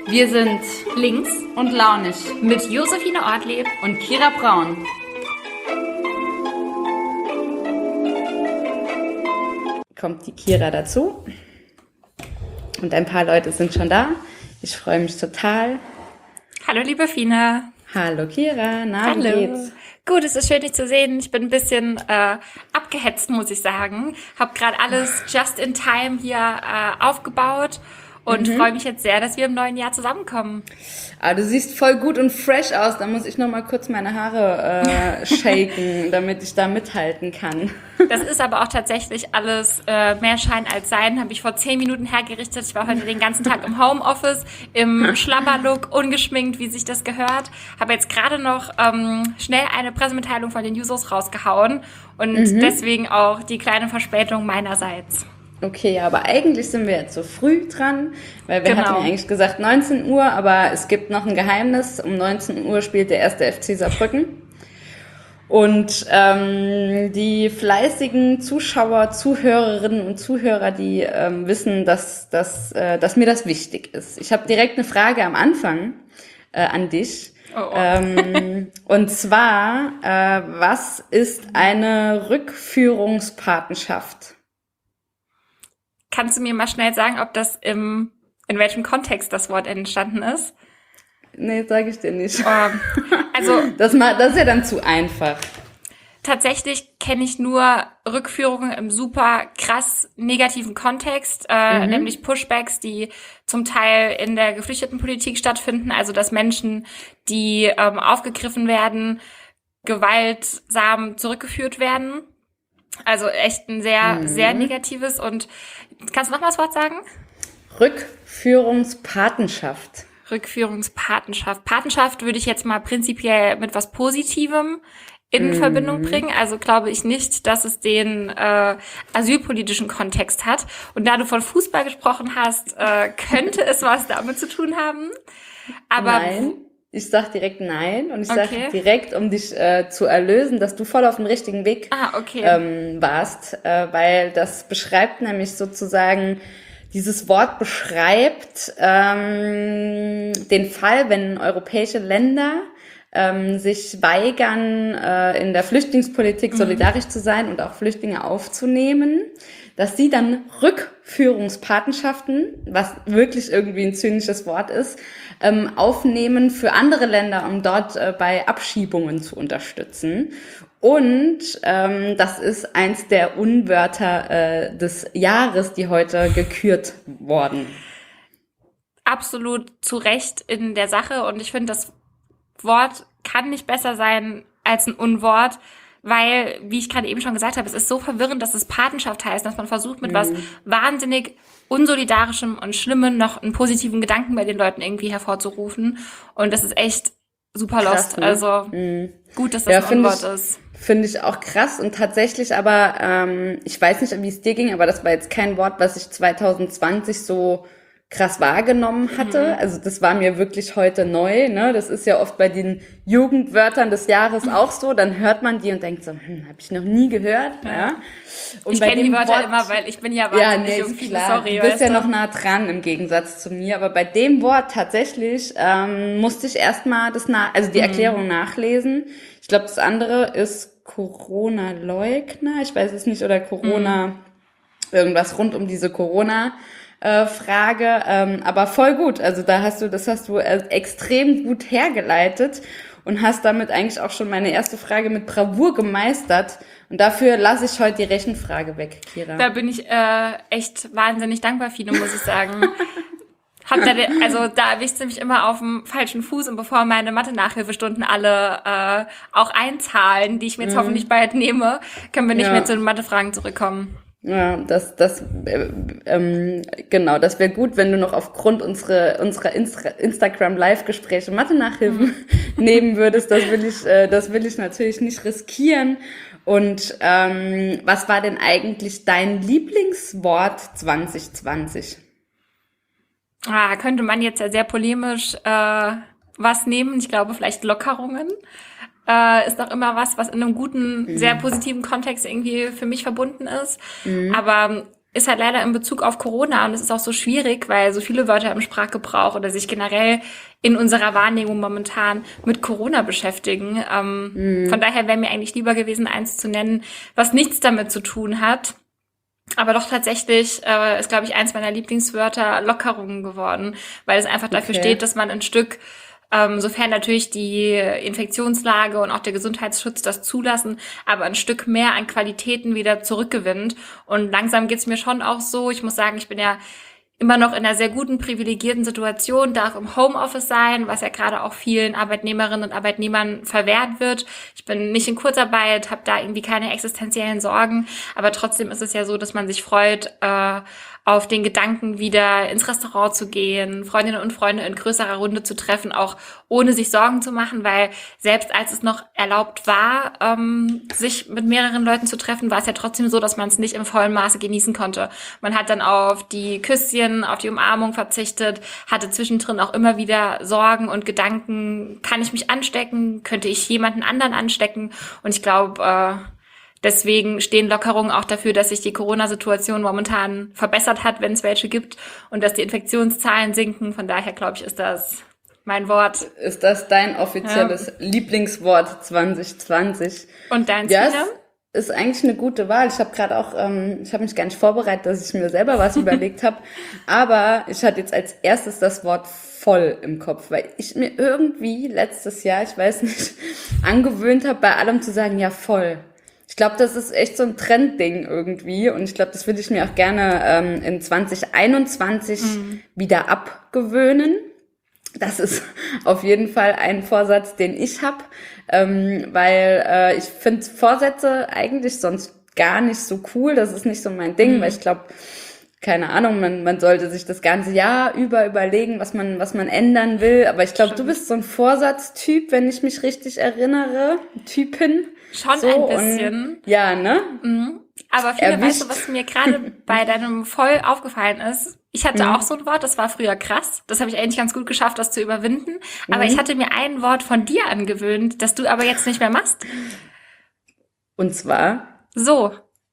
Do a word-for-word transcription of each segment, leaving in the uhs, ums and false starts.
Wir sind Links und launig mit Josephine Ortlieb und Kira Braun. Kommt die Kira dazu und ein paar Leute sind schon da. Ich freue mich total. Hallo liebe Fina. Hallo Kira, na, Hallo. wie geht's? Gut, es ist schön, dich zu sehen. Ich bin ein bisschen äh, abgehetzt, muss ich sagen. Hab gerade alles just in time hier äh, aufgebaut und Mhm. freue mich jetzt sehr, dass wir im neuen Jahr zusammenkommen. Ah, du siehst voll gut und fresh aus. Da muss ich noch mal kurz meine Haare äh, shaken, damit ich da mithalten kann. Das ist aber auch tatsächlich alles äh, mehr Schein als Sein. Habe ich vor zehn Minuten hergerichtet. Ich war heute den ganzen Tag im Homeoffice, im Schlabberlook, ungeschminkt, wie sich das gehört. Habe jetzt gerade noch ähm, schnell eine Pressemitteilung von den Jusos rausgehauen und Mhm. deswegen auch die kleine Verspätung meinerseits. Okay, aber eigentlich sind wir jetzt so früh dran, weil wir Genau. hatten ja eigentlich gesagt neunzehn Uhr, aber es gibt noch ein Geheimnis. Um neunzehn Uhr spielt der erste F C Saarbrücken. Und ähm, die fleißigen Zuschauer, Zuhörerinnen und Zuhörer, die ähm, wissen, dass, dass, äh, dass mir das wichtig ist. Ich habe direkt eine Frage am Anfang äh, an dich. Oh, oh. Ähm, und zwar, äh, was ist eine Rückführungspatenschaft? Kannst du mir mal schnell sagen, ob das im, in welchem Kontext das Wort entstanden ist? Nee, sage ich dir nicht. Ähm, also Das, ma- das ist ja dann zu einfach. tatsächlich kenne ich nur Rückführungen im super krass negativen Kontext, äh, Mhm. nämlich Pushbacks, die zum Teil in der Geflüchtetenpolitik stattfinden, also dass Menschen, die ähm, aufgegriffen werden, gewaltsam zurückgeführt werden. Also echt ein sehr, sehr negatives. Und kannst du noch mal das Wort sagen? Rückführungspatenschaft. Rückführungspatenschaft. Patenschaft würde ich jetzt mal prinzipiell mit was Positivem in Verbindung bringen. Also glaube ich nicht, dass es den äh, asylpolitischen Kontext hat. Und da du von Fußball gesprochen hast, äh, könnte es was damit zu tun haben. Aber Nein. Ich sag direkt nein und ich sag Okay. direkt, um dich äh, zu erlösen, dass du voll auf dem richtigen Weg Ah, okay. ähm, warst, äh, weil das beschreibt nämlich sozusagen, dieses Wort beschreibt ähm, den Fall, wenn europäische Länder ähm, sich weigern, äh, in der Flüchtlingspolitik solidarisch zu sein und auch Flüchtlinge aufzunehmen, dass sie dann Rückführungspatenschaften, was wirklich irgendwie ein zynisches Wort ist, ähm, aufnehmen für andere Länder, um dort äh, bei Abschiebungen zu unterstützen. Und ähm, das ist eins der Unwörter äh, des Jahres, die heute gekürt wurden. absolut zu Recht in der Sache. Und ich finde, das Wort kann nicht besser sein als ein Unwort, weil, wie ich gerade eben schon gesagt habe, es ist so verwirrend, dass es Patenschaft heißt, dass man versucht, mit was wahnsinnig unsolidarischem und Schlimmem noch einen positiven Gedanken bei den Leuten irgendwie hervorzurufen. Und das ist echt super Krass, lost. ne? Also gut, dass das Ja, ein finde Unwort ich, ist. finde ich auch krass und tatsächlich aber, ähm, ich weiß nicht, wie es dir ging, aber das war jetzt kein Wort, was ich zwanzig zwanzig so krass wahrgenommen hatte. Also das war mir wirklich heute neu, ne? Das ist ja oft bei den Jugendwörtern des Jahres auch so. Dann hört man die und denkt so, hm, habe ich noch nie gehört. Ja. Und Ich bei kenne die dem Wörter Wort- immer, weil ich bin ja ja, wahnsinnig nee, jung, ist viele, klar. sorry. Du bist weißt ja du? noch nah dran im Gegensatz zu mir, aber bei dem Wort tatsächlich ähm, musste ich erstmal das nach, also die Erklärung nachlesen. Ich glaube, das andere ist Corona-Leugner, ich weiß es nicht, oder Corona, irgendwas rund um diese Corona. Äh, Frage, ähm, aber voll gut. Also da hast du, das hast du äh, extrem gut hergeleitet und hast damit eigentlich auch schon meine erste Frage mit Bravour gemeistert. Und dafür lasse ich heute die Rechenfrage weg, Kira. Da bin ich äh, echt wahnsinnig dankbar, Fino, muss ich sagen. Hab da, de- also da erwischt sie mich immer auf dem falschen Fuß und bevor meine Mathe-Nachhilfestunden alle äh, auch einzahlen, die ich mir jetzt hoffentlich bald nehme, können wir nicht Ja. mehr zu den Mathefragen zurückkommen. Ja, das, das, äh, ähm, genau, das wäre gut, wenn du noch aufgrund unserer, unserer Insta- Instagram-Live-Gespräche Mathe-Nachhilfen nehmen würdest. Das will ich, äh, das will ich natürlich nicht riskieren. Und ähm, was war denn eigentlich dein Lieblingswort zwanzig zwanzig? Ah, könnte man jetzt ja sehr polemisch äh, was nehmen. Ich glaube, vielleicht Lockerungen. Äh, ist doch immer was, was in einem guten, sehr positiven Kontext irgendwie für mich verbunden ist. Aber ist halt leider in Bezug auf Corona und es ist auch so schwierig, weil so viele Wörter im Sprachgebrauch oder sich generell in unserer Wahrnehmung momentan mit Corona beschäftigen. Ähm, mhm. Von daher wäre mir eigentlich lieber gewesen, eins zu nennen, was nichts damit zu tun hat. Aber doch tatsächlich äh, ist, glaube ich, eins meiner Lieblingswörter Lockerungen geworden, weil es einfach dafür okay. steht, dass man ein Stück, ähm, sofern natürlich die Infektionslage und auch der Gesundheitsschutz das zulassen, aber ein Stück mehr an Qualitäten wieder zurückgewinnt. Und langsam geht's mir schon auch so. Ich muss sagen, ich bin ja immer noch in einer sehr guten, privilegierten Situation, darf im Homeoffice sein, was ja gerade auch vielen Arbeitnehmerinnen und Arbeitnehmern verwehrt wird. Ich bin nicht in Kurzarbeit, habe da irgendwie keine existenziellen Sorgen, aber trotzdem ist es ja so, dass man sich freut, äh, auf den Gedanken, wieder ins Restaurant zu gehen, Freundinnen und Freunde in größerer Runde zu treffen, auch ohne sich Sorgen zu machen, weil selbst als es noch erlaubt war, ähm, sich mit mehreren Leuten zu treffen, war es ja trotzdem so, dass man es nicht im vollen Maße genießen konnte. Man hat dann auf die Küsschen, auf die Umarmung verzichtet, hatte zwischendrin auch immer wieder Sorgen und Gedanken, kann ich mich anstecken, könnte ich jemanden anderen anstecken? Und ich glaube, äh, deswegen stehen Lockerungen auch dafür, dass sich die Corona-Situation momentan verbessert hat, wenn es welche gibt, und dass die Infektionszahlen sinken. Von daher, glaube ich, ist das mein Wort. Ist das dein offizielles ja. Lieblingswort zwanzig zwanzig? Und dein ja, ist eigentlich eine gute Wahl. Ich habe gerade auch, ähm, ich habe mich gar nicht vorbereitet, dass ich mir selber was überlegt habe, aber ich hatte jetzt als erstes das Wort voll im Kopf, weil ich mir irgendwie letztes Jahr, ich weiß nicht, angewöhnt habe, bei allem zu sagen, ja voll. Ich glaube, das ist echt so ein Trendding irgendwie, und ich glaube, das würde ich mir auch gerne ähm, in zwanzig einundzwanzig mhm. wieder abgewöhnen. Das ist auf jeden Fall ein Vorsatz, den ich habe, ähm, weil äh, ich finde Vorsätze eigentlich sonst gar nicht so cool. Das ist nicht so mein Ding, mhm. weil ich glaube, keine Ahnung, man, man sollte sich das ganze Jahr über überlegen, was man, was man ändern will. Aber ich glaube, du bist so ein Vorsatztyp, wenn ich mich richtig erinnere, Typin. Schon so, ein bisschen. Und, ja, ne? Mhm. Aber viele, weißt du, was mir gerade bei deinem voll aufgefallen ist? Ich hatte mhm. auch so ein Wort, das war früher krass. Das habe ich eigentlich ganz gut geschafft, das zu überwinden. Aber mhm. ich hatte mir ein Wort von dir angewöhnt, das du aber jetzt nicht mehr machst. Und zwar? So.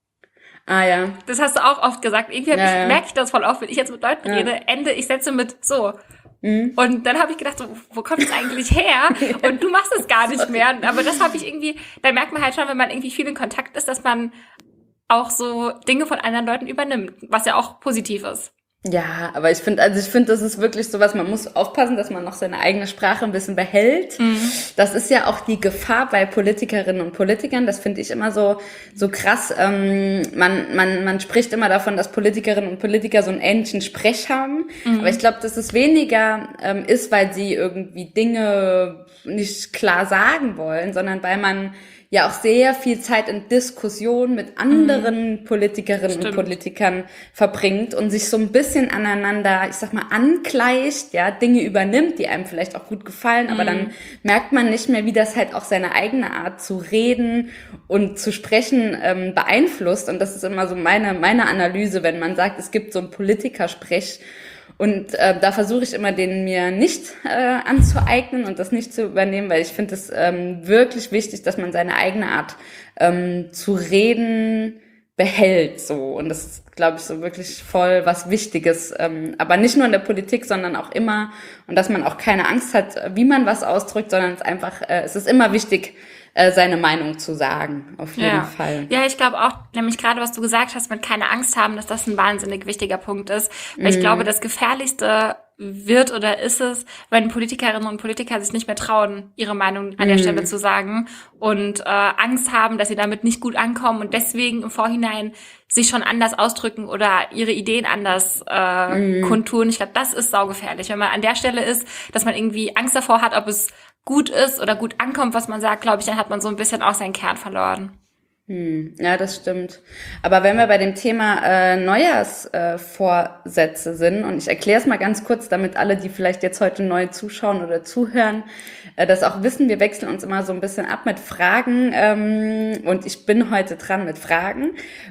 Ah ja. Das hast du auch oft gesagt. Irgendwie ja, ich, ja. merke ich das voll oft, wenn ich jetzt mit Leuten ja. rede, Ende, ich setze mit so. Mhm. Und dann habe ich gedacht, so, wo kommt es eigentlich her? Und du machst es gar nicht mehr. Aber das habe ich irgendwie, da merkt man halt schon, wenn man irgendwie viel in Kontakt ist, dass man auch so Dinge von anderen Leuten übernimmt, was ja auch positiv ist. Ja, aber ich finde, also ich finde, das ist wirklich sowas, man muss aufpassen, dass man noch seine eigene Sprache ein bisschen behält. Mhm. Das ist ja auch die Gefahr bei Politikerinnen und Politikern, das finde ich immer so so krass. Ähm, man man man spricht immer davon, dass Politikerinnen und Politiker so einen ähnlichen Sprech haben, mhm. aber ich glaube, dass es weniger ähm, ist, weil sie irgendwie Dinge nicht klar sagen wollen, sondern weil man ja auch sehr viel Zeit in Diskussion mit anderen mhm. Politikerinnen Stimmt. und Politikern verbringt und sich so ein bisschen aneinander, ich sag mal, angleicht, ja, Dinge übernimmt, die einem vielleicht auch gut gefallen, mhm. aber dann merkt man nicht mehr, wie das halt auch seine eigene Art zu reden und zu sprechen ähm, beeinflusst. Und das ist immer so meine meine Analyse, wenn man sagt, es gibt so einen Politikersprech. Und äh, da versuche ich immer, den mir nicht äh, anzueignen und das nicht zu übernehmen, weil ich finde es ähm, wirklich wichtig, dass man seine eigene Art ähm, zu reden behält. So. Und das ist, glaube ich, so wirklich voll was Wichtiges. Ähm, aber nicht nur in der Politik, sondern auch immer. Und dass man auch keine Angst hat, wie man was ausdrückt, sondern es einfach, äh, es ist immer wichtig, seine Meinung zu sagen, auf jeden ja. Fall. Ja, ich glaube auch, nämlich gerade, was du gesagt hast, mit keine Angst haben, dass das ein wahnsinnig wichtiger Punkt ist. Weil mm. ich glaube, das Gefährlichste wird oder ist es, wenn Politikerinnen und Politiker sich nicht mehr trauen, ihre Meinung an der mm. Stelle zu sagen und äh, Angst haben, dass sie damit nicht gut ankommen und deswegen im Vorhinein sich schon anders ausdrücken oder ihre Ideen anders äh, mm. kundtun. Ich glaube, das ist saugefährlich, wenn man an der Stelle ist, dass man irgendwie Angst davor hat, ob es gut ist oder gut ankommt, was man sagt, glaube ich, dann hat man so ein bisschen auch seinen Kern verloren. Hm, ja, das stimmt. Aber wenn wir bei dem Thema äh, Neujahrsvorsätze äh, sind, und ich erkläre es mal ganz kurz, damit alle, die vielleicht jetzt heute neu zuschauen oder zuhören, äh, das auch wissen, wir wechseln uns immer so ein bisschen ab mit Fragen ähm, und ich bin heute dran mit Fragen.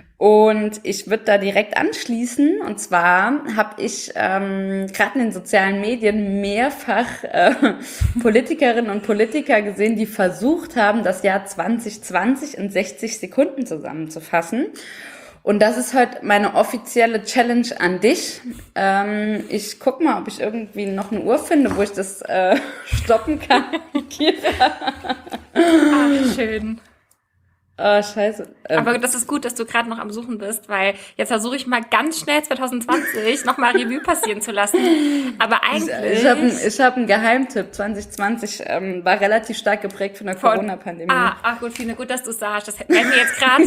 Und ich würde da direkt anschließen. Und zwar habe ich ähm, gerade in den sozialen Medien mehrfach äh, Politikerinnen und Politiker gesehen, die versucht haben, das Jahr zwanzig zwanzig in sechzig Sekunden zusammenzufassen. Und das ist heute meine offizielle Challenge an dich. Ähm, ich guck mal, ob ich irgendwie noch eine Uhr finde, wo ich das äh, stoppen kann. Ach, schön. Oh, scheiße. Ähm, Aber das ist gut, dass du gerade noch am Suchen bist, weil jetzt versuche ich mal ganz schnell zwanzig zwanzig nochmal Revue passieren zu lassen. Aber eigentlich... Ich, ich habe ich hab einen Geheimtipp. zwanzig zwanzig ähm, war relativ stark geprägt von der Von- Corona-Pandemie. Ah, ach gut, Fine, gut, dass du sagst. Das wäre mir jetzt gerade...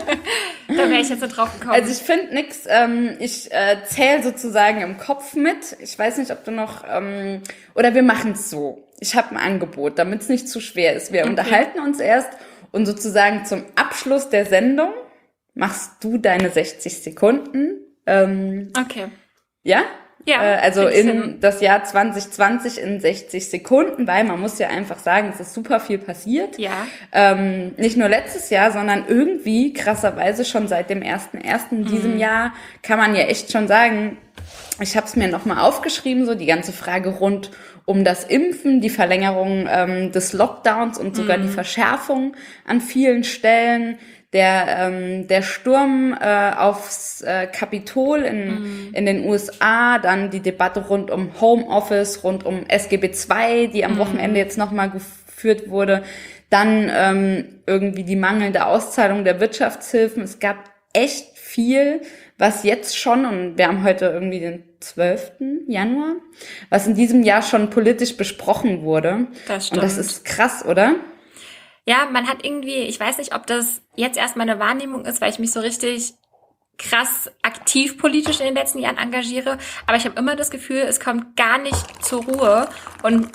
da wäre ich jetzt nicht drauf gekommen. Also ich finde nix, ähm, ich äh, zähle sozusagen im Kopf mit. Ich weiß nicht, ob du noch... Ähm, oder wir machen es so. Ich habe ein Angebot, damit es nicht zu schwer ist. Wir Okay. unterhalten uns erst und sozusagen zum Abschluss der Sendung machst du deine sechzig Sekunden. Ähm, Okay. ja? Ja, Äh, also krieg ich in hin. das Jahr zwanzig zwanzig in sechzig Sekunden, weil man muss ja einfach sagen, es ist super viel passiert. Ja. Ähm, nicht nur letztes Jahr, sondern irgendwie krasserweise schon seit dem ersten ersten in diesem Jahr kann man ja echt schon sagen, ich habe es mir nochmal aufgeschrieben, so die ganze Frage rund um das Impfen, die Verlängerung ähm, des Lockdowns und sogar die Verschärfung an vielen Stellen, der ähm, der Sturm äh, aufs äh, Kapitol in in den U S A, dann die Debatte rund um Homeoffice, rund um S G B zwei, die am Wochenende jetzt nochmal geführt wurde, dann ähm, irgendwie die mangelnde Auszahlung der Wirtschaftshilfen. Es gab echt viel, was jetzt schon, und wir haben heute irgendwie den zwölften Januar, was in diesem Jahr schon politisch besprochen wurde. Das Und das stimmt. ist krass, oder? Ja, man hat irgendwie, ich weiß nicht, ob das jetzt erst meine Wahrnehmung ist, weil ich mich so richtig krass aktiv politisch in den letzten Jahren engagiere, aber ich habe immer das Gefühl, es kommt gar nicht zur Ruhe und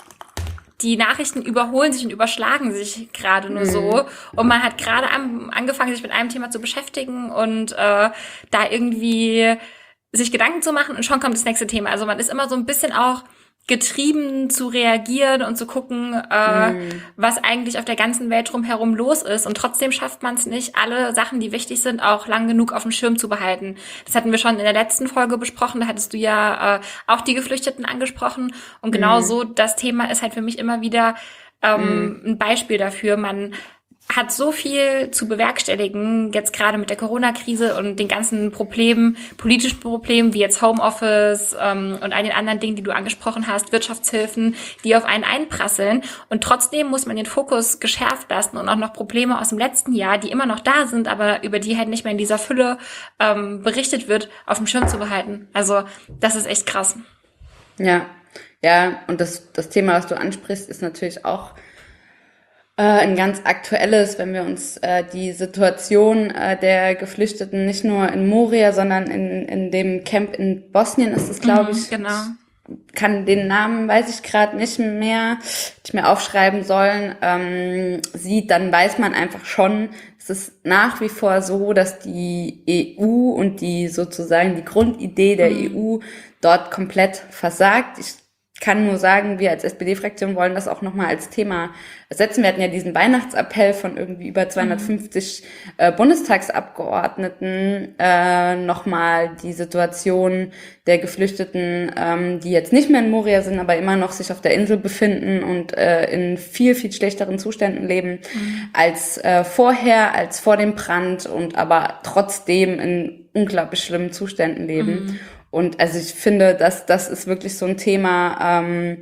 die Nachrichten überholen sich und überschlagen sich gerade nur so. Und man hat gerade am, angefangen, sich mit einem Thema zu beschäftigen und äh, da irgendwie sich Gedanken zu machen und schon kommt das nächste Thema. Also man ist immer so ein bisschen auch getrieben zu reagieren und zu gucken, äh, was eigentlich auf der ganzen Welt drumherum los ist. Und trotzdem schafft man es nicht, alle Sachen, die wichtig sind, auch lang genug auf dem Schirm zu behalten. Das hatten wir schon in der letzten Folge besprochen. Da hattest du ja äh, auch die Geflüchteten angesprochen. Und genau so, das Thema ist halt für mich immer wieder ähm, ein Beispiel dafür. Man hat so viel zu bewerkstelligen, jetzt gerade mit der Corona-Krise und den ganzen Problemen, politischen Problemen, wie jetzt Homeoffice ähm, und all den anderen Dingen, die du angesprochen hast, Wirtschaftshilfen, die auf einen einprasseln. Und trotzdem muss man den Fokus geschärft lassen und auch noch Probleme aus dem letzten Jahr, die immer noch da sind, aber über die halt nicht mehr in dieser Fülle ähm, berichtet wird, auf dem Schirm zu behalten. Also das ist echt krass. Ja, ja, und das, das Thema, was du ansprichst, ist natürlich auch äh, ein ganz aktuelles, wenn wir uns äh, die Situation äh, der Geflüchteten nicht nur in Moria, sondern in, in dem Camp in Bosnien ist es, glaube ich. Genau. Kann den Namen, weiß ich gerade nicht mehr, hätte ich mir aufschreiben sollen, ähm, sieht, dann weiß man einfach schon, es ist nach wie vor so, dass die E U und die sozusagen die Grundidee der E U dort komplett versagt. Ich kann nur sagen, wir als S P D-Fraktion wollen das auch nochmal als Thema setzen. Wir hatten ja diesen Weihnachtsappell von irgendwie über zweihundertfünfzig äh, Bundestagsabgeordneten, äh, nochmal die Situation der Geflüchteten, ähm, die jetzt nicht mehr in Moria sind, aber immer noch sich auf der Insel befinden und äh, in viel, viel schlechteren Zuständen leben mhm. als äh, vorher, als vor dem Brand und aber trotzdem in unglaublich schlimmen Zuständen leben. Mhm. Und also ich finde, dass das ist wirklich so ein Thema, ähm,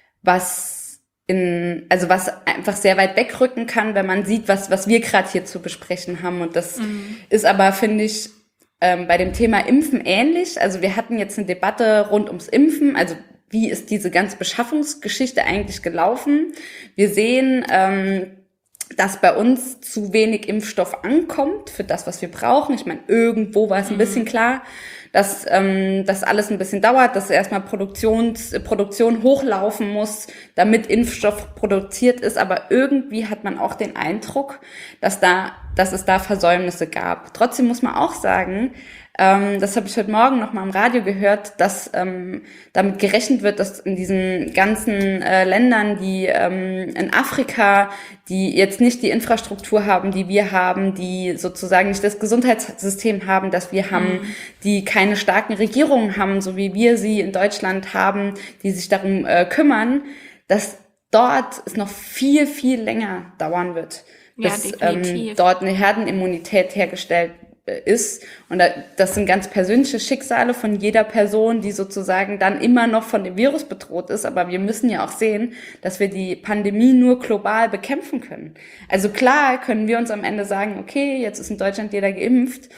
was in, also was einfach sehr weit wegrücken kann, wenn man sieht, was was wir gerade hier zu besprechen haben. Und das mhm. ist aber, finde ich, ähm, bei dem Thema Impfen ähnlich. Also wir hatten jetzt eine Debatte rund ums Impfen, also wie ist diese ganze Beschaffungsgeschichte eigentlich gelaufen? Wir sehen, ähm, dass bei uns zu wenig Impfstoff ankommt für das, was wir brauchen. Ich meine, irgendwo war es ein bisschen klar, dass ähm, das alles ein bisschen dauert, dass erstmal Produktions, Produktion hochlaufen muss, damit Impfstoff produziert ist. Aber irgendwie hat man auch den Eindruck, dass da, dass es da Versäumnisse gab. Trotzdem muss man auch sagen, ähm, das habe ich heute Morgen noch mal im Radio gehört, dass ähm, damit gerechnet wird, dass in diesen ganzen äh, Ländern, die ähm, in Afrika, die jetzt nicht die Infrastruktur haben, die wir haben, die sozusagen nicht das Gesundheitssystem haben, das wir haben, mhm. die keine starken Regierungen haben, so wie wir sie in Deutschland haben, die sich darum äh, kümmern, dass dort es noch viel, viel länger dauern wird, bis ja, ähm, dort eine Herdenimmunität hergestellt ist. Und das sind ganz persönliche Schicksale von jeder Person, die sozusagen dann immer noch von dem Virus bedroht ist. Aber wir müssen ja auch sehen, dass wir die Pandemie nur global bekämpfen können. Also klar können wir uns am Ende sagen, okay, jetzt ist in Deutschland jeder geimpft.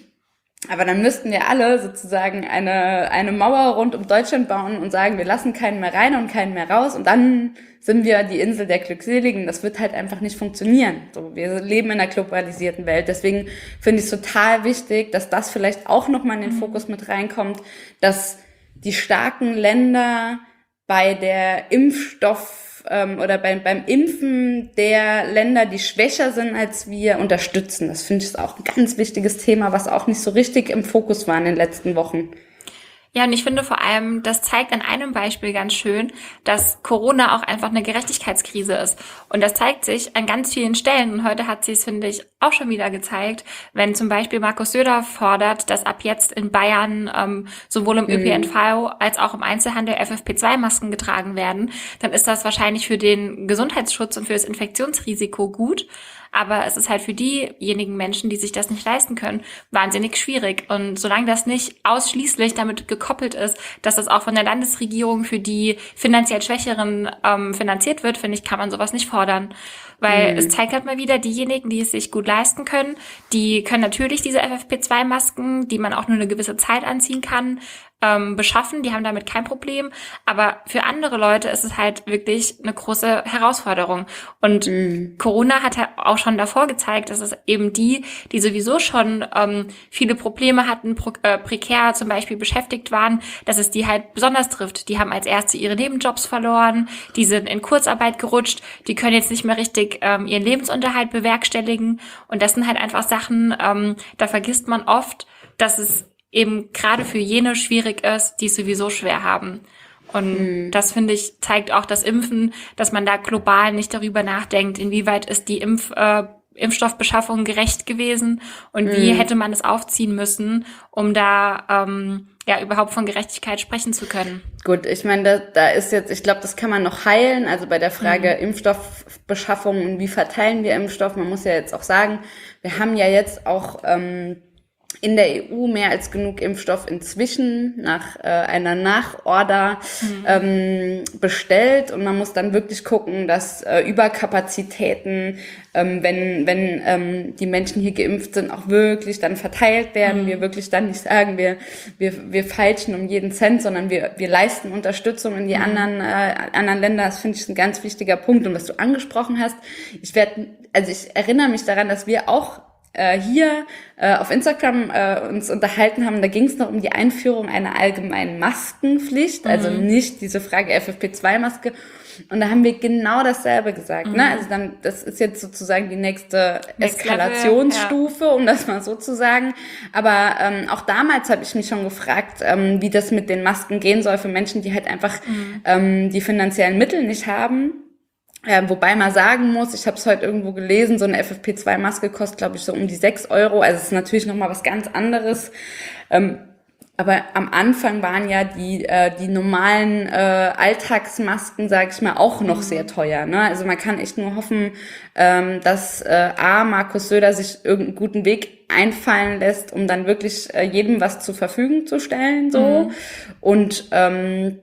Aber dann müssten wir alle sozusagen eine eine Mauer rund um Deutschland bauen und sagen, wir lassen keinen mehr rein und keinen mehr raus. Und dann sind wir die Insel der Glückseligen. Das wird halt einfach nicht funktionieren. So, wir leben in einer globalisierten Welt. Deswegen finde ich es total wichtig, dass das vielleicht auch nochmal in den Fokus mit reinkommt, dass die starken Länder bei der Impfstoff ähm, oder beim, beim Impfen der Länder, die schwächer sind als wir, unterstützen. Das finde ich auch ein ganz wichtiges Thema, was auch nicht so richtig im Fokus war in den letzten Wochen. Ja, und ich finde vor allem, das zeigt an einem Beispiel ganz schön, dass Corona auch einfach eine Gerechtigkeitskrise ist. Und das zeigt sich an ganz vielen Stellen. Und heute hat sie es, finde ich, auch schon wieder gezeigt, wenn zum Beispiel Markus Söder fordert, dass ab jetzt in Bayern ähm, sowohl im Ö P N V als auch im Einzelhandel F F P zwei Masken getragen werden, dann ist das wahrscheinlich für den Gesundheitsschutz und für das Infektionsrisiko gut. Aber es ist halt für diejenigen Menschen, die sich das nicht leisten können, wahnsinnig schwierig. Und solange das nicht ausschließlich damit gekoppelt ist, dass das auch von der Landesregierung für die finanziell Schwächeren ähm, finanziert wird, finde ich, kann man sowas nicht fordern. Weil mhm. es zeigt halt mal wieder, diejenigen, die es sich gut leisten können, die können natürlich diese F F P zwei Masken, die man auch nur eine gewisse Zeit anziehen kann, ähm, beschaffen. Die haben damit kein Problem. Aber für andere Leute ist es halt wirklich eine große Herausforderung. Und mhm. Corona hat halt auch schon davor gezeigt, dass es eben die, die sowieso schon ähm, viele Probleme hatten, pro, äh, prekär zum Beispiel beschäftigt waren, dass es die halt besonders trifft. Die haben als Erste ihre Nebenjobs verloren, die sind in Kurzarbeit gerutscht, die können jetzt nicht mehr richtig ähm, ihren Lebensunterhalt bewerkstelligen. Und das sind halt einfach Sachen, ähm, da vergisst man oft, dass es eben gerade für jene schwierig ist, die es sowieso schwer haben. Und mhm. das, finde ich, zeigt auch das Impfen, dass man da global nicht darüber nachdenkt, inwieweit ist die Impf, äh, Impfstoffbeschaffung gerecht gewesen und wie mhm. hätte man es aufziehen müssen, um da ähm, ja überhaupt von Gerechtigkeit sprechen zu können. Gut, ich meine, da, da ist jetzt, ich glaube, das kann man noch heilen, also bei der Frage mhm. Impfstoffbeschaffung und wie verteilen wir Impfstoff, man muss ja jetzt auch sagen, wir haben ja jetzt auch ähm, in der E U mehr als genug Impfstoff inzwischen nach äh, einer Nachorder mhm. ähm, bestellt und man muss dann wirklich gucken, dass äh, Überkapazitäten, ähm, wenn wenn ähm, die Menschen hier geimpft sind, auch wirklich dann verteilt werden. Mhm. Wir wirklich dann nicht sagen, wir wir wir feilschen um jeden Cent, sondern wir wir leisten Unterstützung in die mhm. anderen äh, anderen Länder. Das finde ich ein ganz wichtiger Punkt. Und was du angesprochen hast, ich werde, also ich erinnere mich daran, dass wir auch hier äh, auf Instagram äh, uns unterhalten haben, da ging es noch um die Einführung einer allgemeinen Maskenpflicht, mhm. also nicht diese Frage F F P zwei Maske. Und da haben wir genau dasselbe gesagt. Mhm. Ne? Also dann, das ist jetzt sozusagen die nächste Next Eskalationsstufe, Level, ja. um das mal so zu sagen. Aber ähm, auch damals habe ich mich schon gefragt, ähm, wie das mit den Masken gehen soll für Menschen, die halt einfach mhm. ähm, die finanziellen Mittel nicht haben. Ja, wobei man sagen muss, ich habe es heute irgendwo gelesen, so eine F F P zwei Maske kostet, glaube ich, so um die sechs Euro. Also es ist natürlich nochmal was ganz anderes. Ähm, aber am Anfang waren ja die äh, die normalen äh, Alltagsmasken, sage ich mal, auch noch sehr teuer. Ne? Also man kann echt nur hoffen, ähm, dass äh, A, Markus Söder sich irgendeinen guten Weg einfallen lässt, um dann wirklich äh, jedem was zur Verfügung zu stellen. so mhm. Und ähm,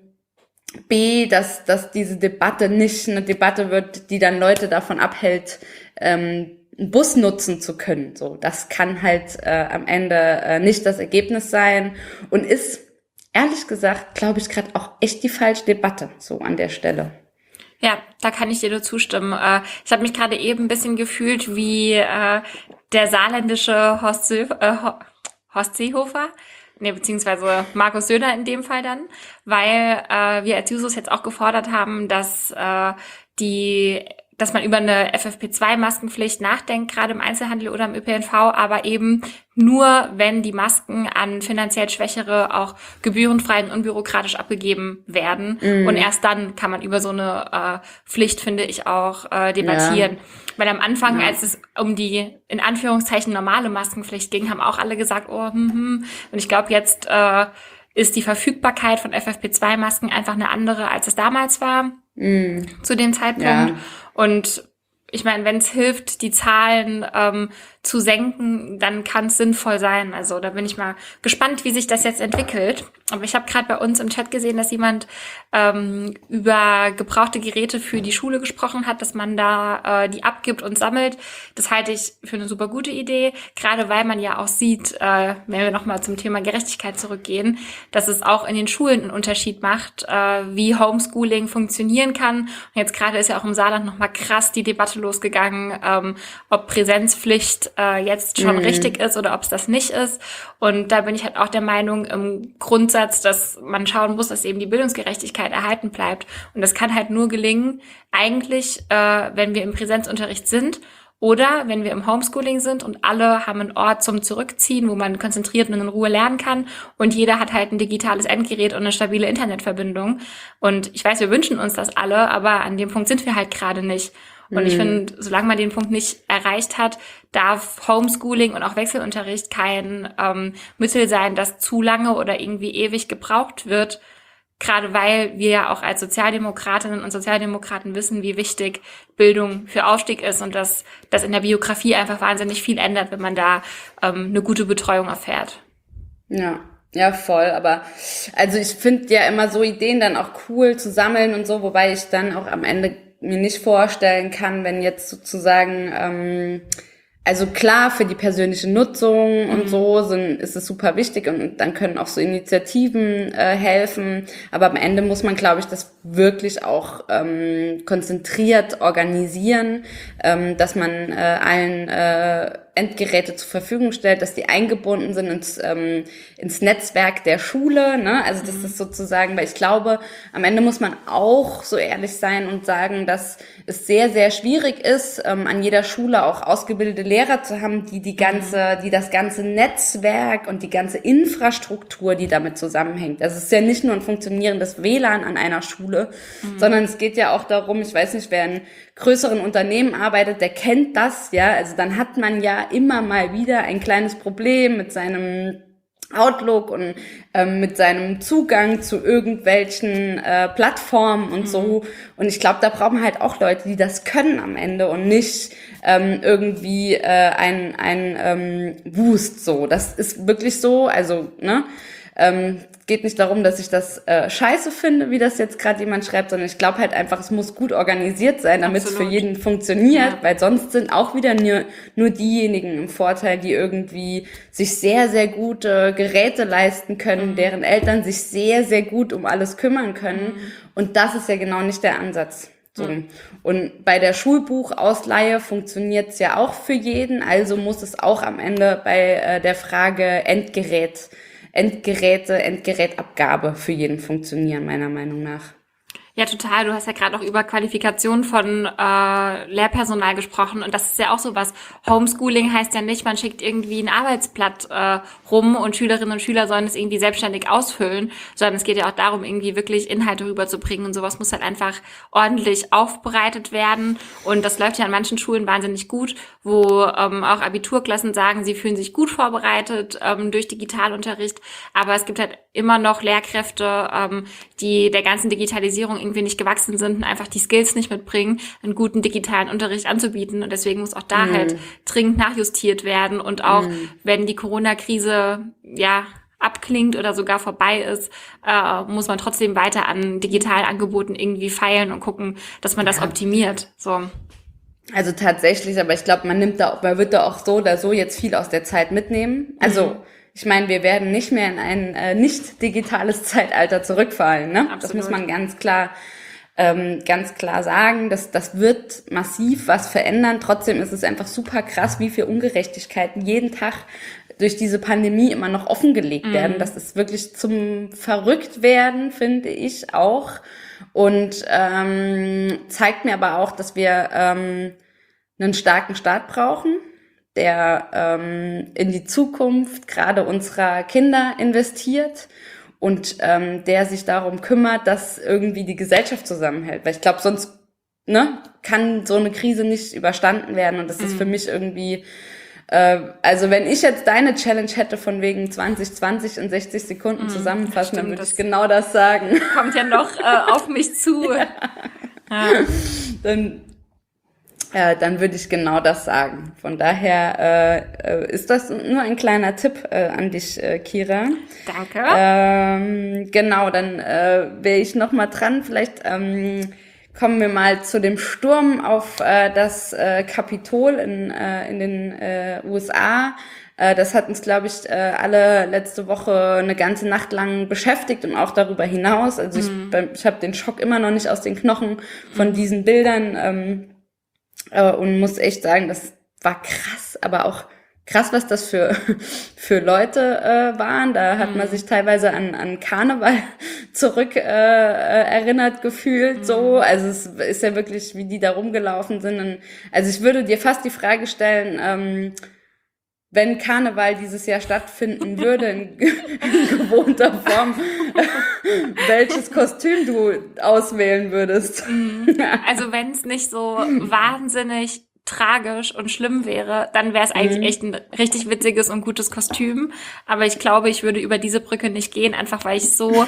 B, dass dass diese Debatte nicht eine Debatte wird, die dann Leute davon abhält, ähm, einen Bus nutzen zu können. So, das kann halt äh, am Ende äh, nicht das Ergebnis sein und ist, ehrlich gesagt, glaube ich, gerade auch echt die falsche Debatte, so an der Stelle. Ja, da kann ich dir nur zustimmen. Äh, ich habe mich gerade eben ein bisschen gefühlt wie äh, der saarländische Horst, Sö- äh, Horst Seehofer. Nee, beziehungsweise Markus Söder in dem Fall dann, weil äh, wir als Jusos jetzt auch gefordert haben, dass äh, die, dass man über eine F F P zwei Maskenpflicht nachdenkt, gerade im Einzelhandel oder im Ö P N V, aber eben nur, wenn die Masken an finanziell Schwächere auch gebührenfrei und unbürokratisch abgegeben werden. Mm. Und erst dann kann man über so eine äh, Pflicht, finde ich, auch äh, debattieren. Ja. Weil am Anfang, ja. als es um die, in Anführungszeichen, normale Maskenpflicht ging, haben auch alle gesagt, oh, hm, hm. Und ich glaube, jetzt äh, ist die Verfügbarkeit von F F P zwei Masken einfach eine andere, als es damals war, mm. zu dem Zeitpunkt. Ja. Und ich meine, wenn es hilft, die Zahlen ähm, zu senken, dann kann es sinnvoll sein. Also da bin ich mal gespannt, wie sich das jetzt entwickelt. Aber ich habe gerade bei uns im Chat gesehen, dass jemand ähm, über gebrauchte Geräte für die Schule gesprochen hat, dass man da äh, die abgibt und sammelt. Das halte ich für eine super gute Idee, gerade weil man ja auch sieht, äh, wenn wir nochmal zum Thema Gerechtigkeit zurückgehen, dass es auch in den Schulen einen Unterschied macht, äh, wie Homeschooling funktionieren kann. Und jetzt gerade ist ja auch im Saarland nochmal krass die Debatte losgegangen, ähm, ob Präsenzpflicht äh, jetzt schon mhm. richtig ist oder ob es das nicht ist. Und da bin ich halt auch der Meinung im Grundsatz, dass man schauen muss, dass eben die Bildungsgerechtigkeit erhalten bleibt. Und das kann halt nur gelingen, eigentlich, äh, wenn wir im Präsenzunterricht sind oder wenn wir im Homeschooling sind und alle haben einen Ort zum Zurückziehen, wo man konzentriert und in Ruhe lernen kann und jeder hat halt ein digitales Endgerät und eine stabile Internetverbindung. Und ich weiß, wir wünschen uns das alle, aber an dem Punkt sind wir halt gerade nicht. Und ich finde, solange man den Punkt nicht erreicht hat, darf Homeschooling und auch Wechselunterricht kein ähm, Mittel sein, das zu lange oder irgendwie ewig gebraucht wird. Gerade weil wir ja auch als Sozialdemokratinnen und Sozialdemokraten wissen, wie wichtig Bildung für Aufstieg ist und dass das in der Biografie einfach wahnsinnig viel ändert, wenn man da ähm, eine gute Betreuung erfährt. Ja. Ja, voll, aber also ich finde ja immer so Ideen dann auch cool zu sammeln und so, wobei ich dann auch am Ende mir nicht vorstellen kann, wenn jetzt sozusagen, ähm, also klar, für die persönliche Nutzung und mhm. so sind, ist es super wichtig und dann können auch so Initiativen äh, helfen, aber am Ende muss man, glaube ich, das wirklich auch ähm, konzentriert organisieren, ähm, dass man äh, allen äh, Endgeräte zur Verfügung stellt, dass die eingebunden sind ins, ähm, ins Netzwerk der Schule, ne? Also das ist sozusagen, weil ich glaube, am Ende muss man auch so ehrlich sein und sagen, dass es sehr, sehr schwierig ist, ähm, an jeder Schule auch ausgebildete Lehrer zu haben, die die ganze, die das ganze Netzwerk und die ganze Infrastruktur, die damit zusammenhängt. Also es ist ja nicht nur ein funktionierendes W L A N an einer Schule, mhm. sondern es geht ja auch darum, ich weiß nicht, wer in größeren Unternehmen arbeitet, der kennt das, ja, also dann hat man ja immer mal wieder ein kleines Problem mit seinem Outlook und ähm, mit seinem Zugang zu irgendwelchen äh, Plattformen und mhm. so. Und ich glaube, da brauchen wir halt auch Leute, die das können am Ende und nicht ähm, irgendwie äh, ein ein ähm, Boost so. Das ist wirklich so, also, ne, ähm, geht nicht darum, dass ich das äh, scheiße finde, wie das jetzt gerade jemand schreibt, sondern ich glaube halt einfach, es muss gut organisiert sein, damit es für jeden funktioniert, ja. Weil sonst sind auch wieder nur, nur diejenigen im Vorteil, die irgendwie sich sehr, sehr gute Geräte leisten können, mhm. deren Eltern sich sehr, sehr gut um alles kümmern können. Mhm. Und das ist ja genau nicht der Ansatz. So. Mhm. Und bei der Schulbuchausleihe funktioniert's ja auch für jeden, also muss es auch am Ende bei äh, der Frage Endgerät Endgeräte, Endgerätabgabe für jeden funktionieren, meiner Meinung nach. Ja, total. Du hast ja gerade auch über Qualifikation von äh, Lehrpersonal gesprochen und das ist ja auch so was. Homeschooling heißt ja nicht, man schickt irgendwie ein Arbeitsblatt äh, rum und Schülerinnen und Schüler sollen es irgendwie selbstständig ausfüllen, sondern es geht ja auch darum, irgendwie wirklich Inhalte rüberzubringen und sowas muss halt einfach ordentlich aufbereitet werden und das läuft ja an manchen Schulen wahnsinnig gut, wo ähm, auch Abiturklassen sagen, sie fühlen sich gut vorbereitet ähm, durch Digitalunterricht, aber es gibt halt immer noch Lehrkräfte, ähm, die der ganzen Digitalisierung irgendwie nicht gewachsen sind und einfach die Skills nicht mitbringen, einen guten digitalen Unterricht anzubieten. Und deswegen muss auch da mm. halt dringend nachjustiert werden. Und auch mm. wenn die Corona-Krise ja abklingt oder sogar vorbei ist, äh, muss man trotzdem weiter an digitalen Angeboten irgendwie feilen und gucken, dass man das ja. optimiert. So. Also tatsächlich, aber ich glaube, man nimmt da, man wird da auch so oder so jetzt viel aus der Zeit mitnehmen. Also mhm. ich meine, wir werden nicht mehr in ein äh, nicht digitales Zeitalter zurückfallen, ne? Absolut. Das muss man ganz klar, ähm, ganz klar sagen. Das, das wird massiv was verändern. Trotzdem ist es einfach super krass, wie viel Ungerechtigkeiten jeden Tag durch diese Pandemie immer noch offengelegt mhm. werden. Das ist wirklich zum Verrücktwerden, finde ich auch. Und ähm, zeigt mir aber auch, dass wir ähm, einen starken Staat brauchen, der ähm, in die Zukunft gerade unserer Kinder investiert und ähm, der sich darum kümmert, dass irgendwie die Gesellschaft zusammenhält. Weil ich glaube, sonst ne, kann so eine Krise nicht überstanden werden. Und das mhm. ist für mich irgendwie, äh, also wenn ich jetzt deine Challenge hätte von wegen zwanzig zwanzig in sechzig Sekunden mhm, zusammenfassen, stimmt, dann würde ich genau das sagen. Kommt ja noch äh, auf mich zu. Ja. Ja. Dann äh, dann würde ich genau das sagen. Von daher äh, ist das nur ein kleiner Tipp äh, an dich, äh, Kira. Danke. Ähm, genau, dann äh, wäre ich noch mal dran. Vielleicht ähm, kommen wir mal zu dem Sturm auf äh, das äh, Kapitol in, äh, in den äh, U S A. Äh, das hat uns, glaube ich, äh, alle letzte Woche eine ganze Nacht lang beschäftigt und auch darüber hinaus. Also ich, Mhm. ich habe den Schock immer noch nicht aus den Knochen von diesen Bildern ähm, äh, und muss echt sagen, das war krass, aber auch krass, was das für für Leute äh, waren. Da hat man sich teilweise an an Karneval zurück äh, äh, erinnert gefühlt. Mhm. So, also es ist ja wirklich, wie die da rumgelaufen sind. Und, also ich würde dir fast die Frage stellen, ähm, wenn Karneval dieses Jahr stattfinden würde in, in gewohnter Form, welches Kostüm du auswählen würdest. Also wenn es nicht so wahnsinnig tragisch und schlimm wäre, dann wäre es eigentlich Mhm. echt ein richtig witziges und gutes Kostüm. Aber ich glaube, ich würde über diese Brücke nicht gehen, einfach weil ich so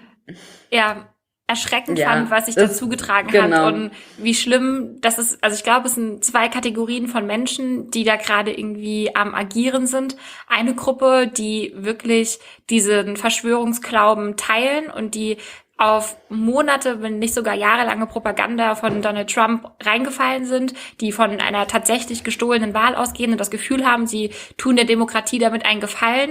ja erschreckend Ja, fand, was sich das- dazu getragen genau. hat und wie schlimm das ist. Also ich glaube, es sind zwei Kategorien von Menschen, die da gerade irgendwie am Agieren sind. Eine Gruppe, die wirklich diesen Verschwörungsglauben teilen und die auf Monate, wenn nicht sogar jahrelange Propaganda von Donald Trump reingefallen sind, die von einer tatsächlich gestohlenen Wahl ausgehen und das Gefühl haben, sie tun der Demokratie damit einen Gefallen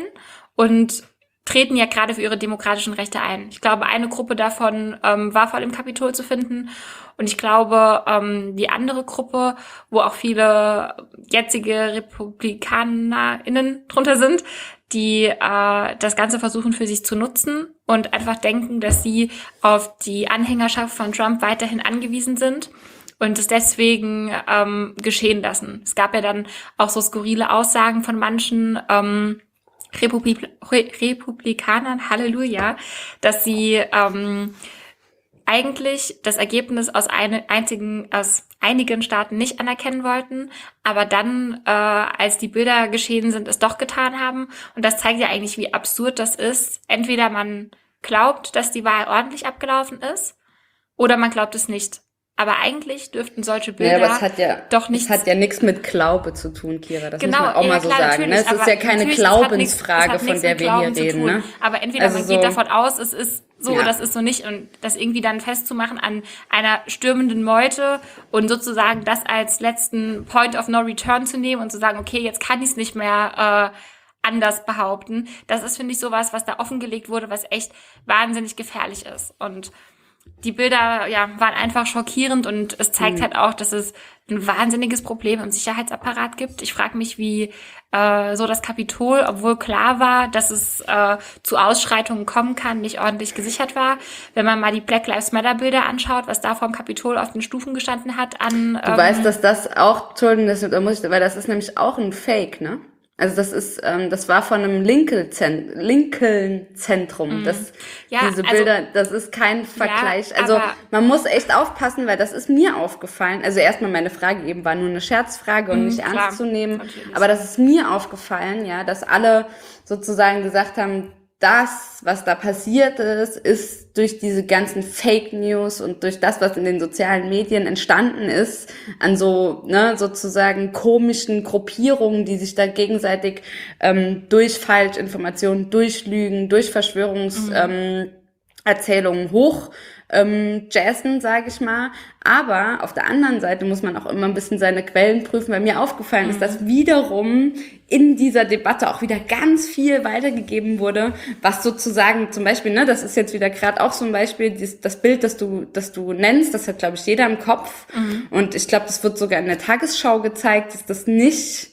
und treten ja gerade für ihre demokratischen Rechte ein. Ich glaube, eine Gruppe davon ähm, war voll im Kapitol zu finden. Und ich glaube, ähm, die andere Gruppe, wo auch viele jetzige RepublikanerInnen drunter sind, die äh, das Ganze versuchen für sich zu nutzen und einfach denken, dass sie auf die Anhängerschaft von Trump weiterhin angewiesen sind und es deswegen ähm, geschehen lassen. Es gab ja dann auch so skurrile Aussagen von manchen ähm, Republik Republikanern, Halleluja, dass sie ähm, eigentlich das Ergebnis aus eine, einzigen, aus einigen Staaten nicht anerkennen wollten, aber dann, äh, als die Bilder geschehen sind, es doch getan haben. Und das zeigt ja eigentlich, wie absurd das ist. Entweder man glaubt, dass die Wahl ordentlich abgelaufen ist, oder man glaubt es nicht. Aber eigentlich dürften solche Bilder Ja, aber es hat ja, doch nichts... es hat ja nichts mit Glaube zu tun, Kira. Das Genau, muss man auch ja, mal so klar, sagen. Ne? Es natürlich, ist ja aber keine natürlich, es hat nichts- es Glaubensfrage, hat von nichts der mit wir Glauben hier zu reden. tun. Ne? Aber entweder Also man so- geht davon aus, es ist so, Ja. das ist so nicht, und das irgendwie dann festzumachen an einer stürmenden Meute und sozusagen das als letzten Point of No Return zu nehmen und zu sagen, okay, jetzt kann ich es nicht mehr äh, anders behaupten. Das ist, finde ich, sowas, was da offengelegt wurde, was echt wahnsinnig gefährlich ist. Und die Bilder, ja, waren einfach schockierend und es zeigt Mhm. halt auch, dass es ein wahnsinniges Problem im Sicherheitsapparat gibt. Ich frage mich, wie äh, so das Kapitol, obwohl klar war, dass es äh, zu Ausschreitungen kommen kann, nicht ordentlich gesichert war. Wenn man mal die Black Lives Matter Bilder anschaut, was da vom Kapitol auf den Stufen gestanden hat an... Du ähm, weißt, dass das auch, Entschuldigung, das, da muss ich, weil das ist nämlich auch ein Fake, ne? Also das ist, ähm, das war von einem Lincoln-Zentrum, Lincoln-Zentrum. Das, Ja, diese also- Bilder, das ist kein Vergleich. Also aber- man muss echt aufpassen, weil das ist mir aufgefallen. Also erstmal meine Frage eben war nur eine Scherzfrage und Mhm, nicht klar, ernst zu nehmen. natürlich. Aber das ist mir aufgefallen, ja, dass alle sozusagen gesagt haben, das, was da passiert ist, ist durch diese ganzen Fake News und durch das, was in den sozialen Medien entstanden ist, an so, ne, sozusagen komischen Gruppierungen, die sich da gegenseitig ähm, durch Falschinformationen, durch Lügen, durch Verschwörungs, Mhm. ähm, Erzählungen hoch ähm, jazzen, sage ich mal. Aber auf der anderen Seite muss man auch immer ein bisschen seine Quellen prüfen, weil mir aufgefallen ist, dass wiederum in dieser Debatte auch wieder ganz viel weitergegeben wurde, was sozusagen zum Beispiel, ne, das ist jetzt wieder gerade auch so ein Beispiel, das, das Bild, das du, das du nennst, das hat, glaube ich, jeder im Kopf. Und ich glaube, das wird sogar in der Tagesschau gezeigt, dass das nicht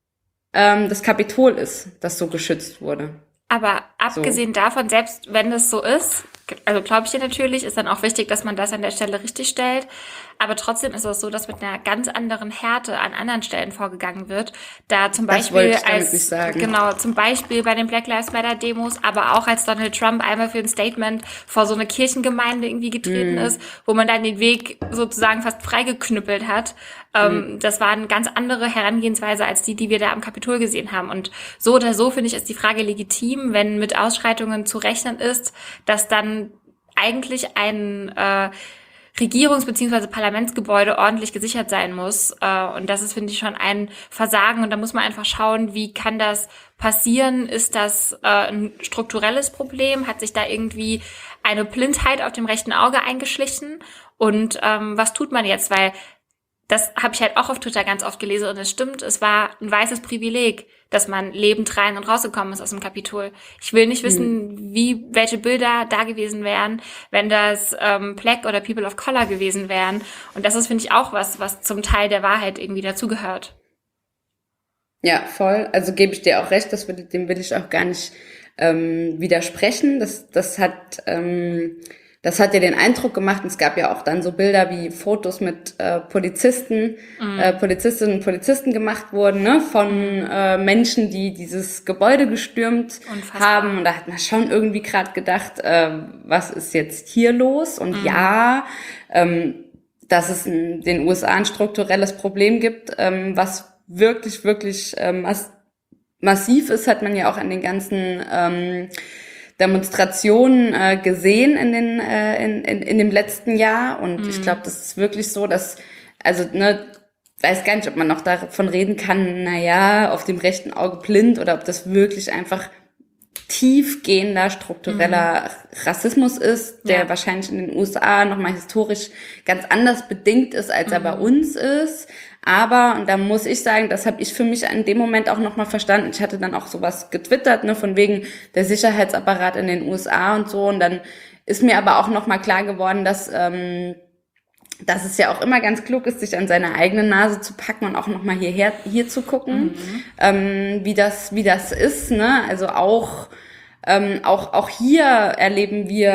ähm, das Kapitol ist, das so geschützt wurde. Aber abgesehen davon, selbst wenn das so ist, also glaube ich dir natürlich, ist dann auch wichtig, dass man das an der Stelle richtig stellt. Aber trotzdem ist es so, dass mit einer ganz anderen Härte an anderen Stellen vorgegangen wird. Da zum Das wollte Beispiel ich damit als, nicht sagen. genau, zum Beispiel bei den Black Lives Matter Demos, aber auch als Donald Trump einmal für ein Statement vor so eine Kirchengemeinde irgendwie getreten Mhm. ist, wo man dann den Weg sozusagen fast freigeknüppelt hat. Ähm, Mhm. Das war eine ganz andere Herangehensweise als die, die wir da am Kapitol gesehen haben. Und so oder so, finde ich, ist die Frage legitim, wenn mit Ausschreitungen zu rechnen ist, dass dann eigentlich ein äh, Regierungs- bzw. Parlamentsgebäude ordentlich gesichert sein muss. Äh, und das ist, finde ich, schon ein Versagen. Und da muss man einfach schauen, wie kann das passieren? Ist das äh, ein strukturelles Problem? Hat sich da irgendwie eine Blindheit auf dem rechten Auge eingeschlichen? Und ähm, was tut man jetzt? Weil das habe ich halt auch auf Twitter ganz oft gelesen und es stimmt, es war ein weißes Privileg, dass man lebend rein und rausgekommen ist aus dem Kapitol. Ich will nicht wissen, mhm. wie welche Bilder da gewesen wären, wenn das ähm, Black oder People of Color gewesen wären. Und das ist, finde ich, auch was, was zum Teil der Wahrheit irgendwie dazugehört. Ja, voll. Also gebe ich dir auch recht, das will, dem will ich auch gar nicht ähm, widersprechen. Das, das hat... Ähm Das hat ja den Eindruck gemacht, und es gab ja auch dann so Bilder, wie Fotos mit äh, Polizisten, mhm. äh, Polizistinnen und Polizisten gemacht wurden, ne, von äh, Menschen, die dieses Gebäude gestürmt Unfassbar. haben. Und da hat man schon irgendwie gerade gedacht, äh, was ist jetzt hier los? Und mhm. ja, ähm, dass es in den U S A ein strukturelles Problem gibt, ähm, was wirklich, wirklich ähm, mass- massiv ist, hat man ja auch an den ganzen ähm, Demonstrationen äh, gesehen in den äh, in, in in dem letzten Jahr und mhm. ich glaube, das ist wirklich so, dass also ne weiß gar nicht, ob man noch davon reden kann, na ja, auf dem rechten Auge blind oder ob das wirklich einfach tiefgehender struktureller mhm. Rassismus ist, der ja. wahrscheinlich in den U S A nochmal historisch ganz anders bedingt ist, als mhm. er bei uns ist. Aber, und da muss ich sagen, das habe ich für mich in dem Moment auch nochmal verstanden. Ich hatte dann auch sowas getwittert, ne, von wegen der Sicherheitsapparat in den U S A und so. Und dann ist mir aber auch nochmal klar geworden, dass ähm, dass es ja auch immer ganz klug ist, sich an seine eigene Nase zu packen und auch nochmal hierher hier zu gucken, mhm. ähm, wie das wie das ist, ne? Also auch ähm, auch auch hier erleben wir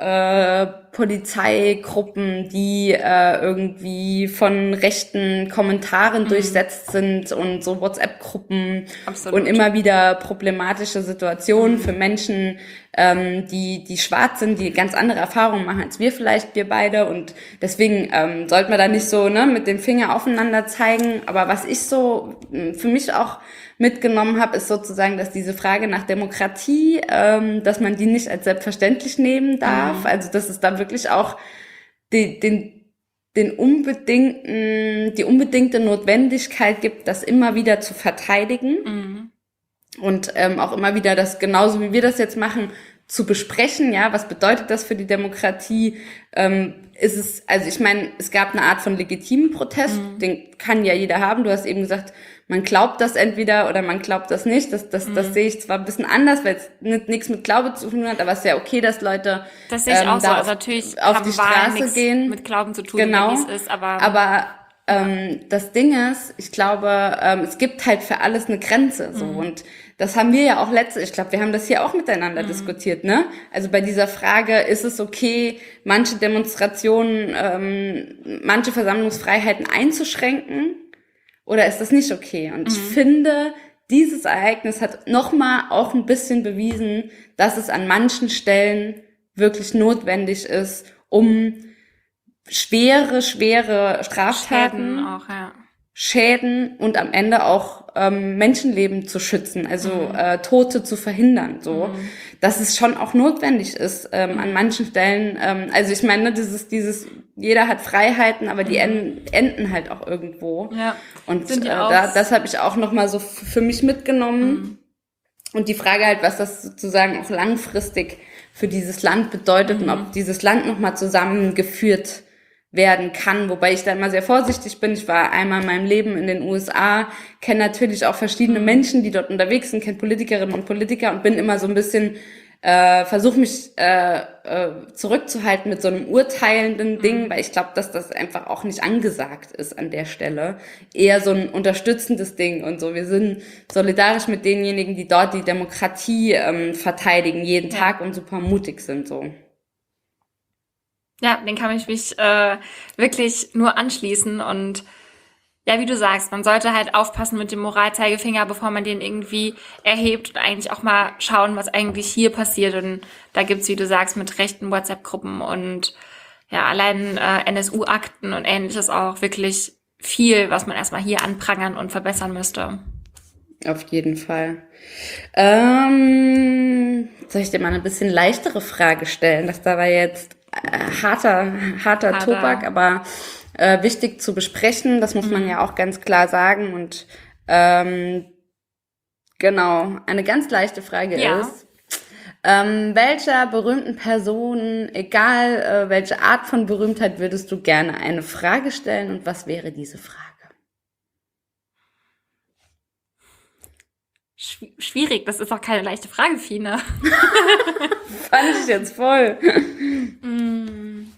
äh, Polizeigruppen, die äh, irgendwie von rechten Kommentaren mhm. durchsetzt sind und so WhatsApp-Gruppen Absolut. Und immer wieder problematische Situationen mhm. für Menschen, ähm, die die schwarz sind, die ganz andere Erfahrungen machen als wir vielleicht, wir beide. Und deswegen ähm, sollten wir da nicht so ne mit dem Finger aufeinander zeigen. Aber was ich so für mich auch mitgenommen habe, ist sozusagen, dass diese Frage nach Demokratie, ähm, dass man die nicht als selbstverständlich nehmen darf. Mhm. Also dass es da wirklich auch die, den, den unbedingten, die unbedingte Notwendigkeit gibt, das immer wieder zu verteidigen. Mhm. Und ähm, auch immer wieder das, genauso wie wir das jetzt machen, zu besprechen, ja, was bedeutet das für die Demokratie? Ähm, ist es, also ich meine, es gab eine Art von legitimen Protest, mhm. den kann ja jeder haben. Du hast eben gesagt, man glaubt das entweder oder man glaubt das nicht. Das, das, mhm. das sehe ich zwar ein bisschen anders, weil es nichts mit Glaube zu tun hat, aber es ist ja okay, dass Leute das sehe ich ähm, auch so. da Also auf, natürlich auf die Straße gehen. Mit Glauben zu tun, genau. wie es ist, aber aber ähm, das Ding ist, ich glaube, ähm, es gibt halt für alles eine Grenze, so mhm. und das haben wir ja auch letzte, ich glaube, wir haben das hier auch miteinander mhm. diskutiert, ne? Also bei dieser Frage, ist es okay, manche Demonstrationen, ähm, manche Versammlungsfreiheiten einzuschränken oder ist das nicht okay? Und mhm. ich finde, dieses Ereignis hat nochmal auch ein bisschen bewiesen, dass es an manchen Stellen wirklich notwendig ist, um schwere, schwere Straftaten, Schäden auch, ja. Schäden und am Ende auch ähm, Menschenleben zu schützen, also mhm. äh, Tote zu verhindern, so, mhm. dass es schon auch notwendig ist ähm, an manchen Stellen. Ähm, also ich meine, dieses, dieses, jeder hat Freiheiten, aber die mhm. enden, enden halt auch irgendwo. Ja. Und äh, da, das habe ich auch noch mal so f- für mich mitgenommen. Mhm. Und die Frage halt, was das sozusagen auch langfristig für dieses Land bedeutet mhm. und ob dieses Land noch mal zusammengeführt werden kann, wobei ich da immer sehr vorsichtig bin. Ich war einmal in meinem Leben in den U S A, kenne natürlich auch verschiedene Menschen, die dort unterwegs sind, kenne Politikerinnen und Politiker und bin immer so ein bisschen, äh, versuche mich äh, äh, zurückzuhalten mit so einem urteilenden mhm. Ding, weil ich glaube, dass das einfach auch nicht angesagt ist an der Stelle. Eher so ein unterstützendes Ding und so. Wir sind solidarisch mit denjenigen, die dort die Demokratie ähm, verteidigen jeden ja. Tag und super mutig sind, so. Ja, den kann ich mich äh, wirklich nur anschließen und ja, wie du sagst, man sollte halt aufpassen mit dem Moralzeigefinger, bevor man den irgendwie erhebt und eigentlich auch mal schauen, was eigentlich hier passiert und da gibt's, wie du sagst, mit rechten WhatsApp-Gruppen und ja, allein äh, N S U-Akten und ähnliches auch wirklich viel, was man erstmal hier anprangern und verbessern müsste. Auf jeden Fall. Ähm, soll ich dir mal eine bisschen leichtere Frage stellen? Das da war jetzt äh, harter, harter Harter. Tobak, aber äh, wichtig zu besprechen. Das muss man ja auch ganz klar sagen. Und ähm, genau, eine ganz leichte Frage Ja. ist, ähm, welcher berühmten Person, egal äh, welche Art von Berühmtheit, würdest du gerne eine Frage stellen und was wäre diese Frage? Schw- Schwierig, das ist auch keine leichte Frage, Fine. Fand ich jetzt voll. Mm.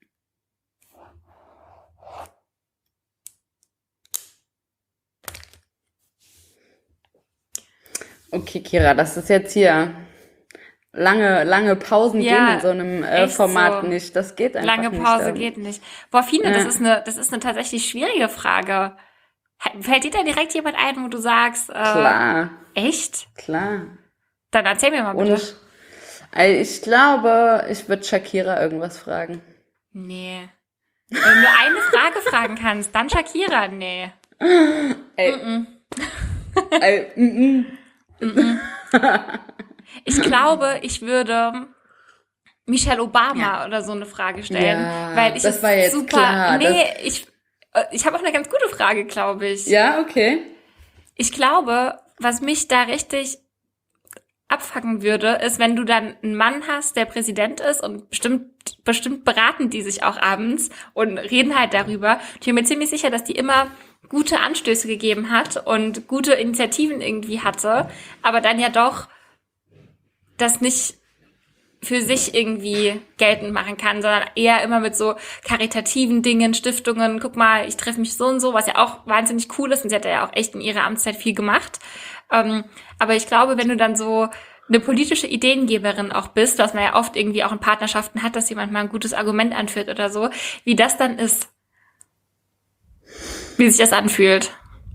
Okay, Kira, das ist jetzt hier lange, lange Pausen Ja, gehen in so einem äh, echt Format so. nicht. Das geht einfach Lange nicht. Pause ähm. geht nicht. Boah, Fine, das Ja. ist eine, das ist eine tatsächlich schwierige Frage. H- Fällt dir da direkt jemand ein, wo du sagst, äh, Klar, echt? klar. Dann erzähl mir mal bitte. Und also ich glaube, ich würde Shakira irgendwas fragen. Nee. Wenn du nur eine Frage fragen kannst, dann Shakira, nee. Ey, Mm-mm. ey, mm, mm. Ich glaube, ich würde Michelle Obama Ja. oder so eine Frage stellen, Ja, weil ich das es war jetzt super. klar, Nee, ich äh, ich habe auch eine ganz gute Frage, glaube ich. Ja, okay. Ich glaube, was mich da richtig abfacken würde, ist, wenn du dann einen Mann hast, der Präsident ist und bestimmt bestimmt beraten die sich auch abends und reden halt darüber. Ich bin mir ziemlich sicher, dass die immer gute Anstöße gegeben hat und gute Initiativen irgendwie hatte, aber dann ja doch das nicht für sich irgendwie geltend machen kann, sondern eher immer mit so karitativen Dingen, Stiftungen, guck mal, ich treffe mich so und so, was ja auch wahnsinnig cool ist und sie hat ja auch echt in ihrer Amtszeit viel gemacht. Ähm, aber ich glaube, wenn du dann so eine politische Ideengeberin auch bist, was man ja oft irgendwie auch in Partnerschaften hat, dass jemand mal ein gutes Argument anführt oder so, wie das dann ist, wie sich das anfühlt.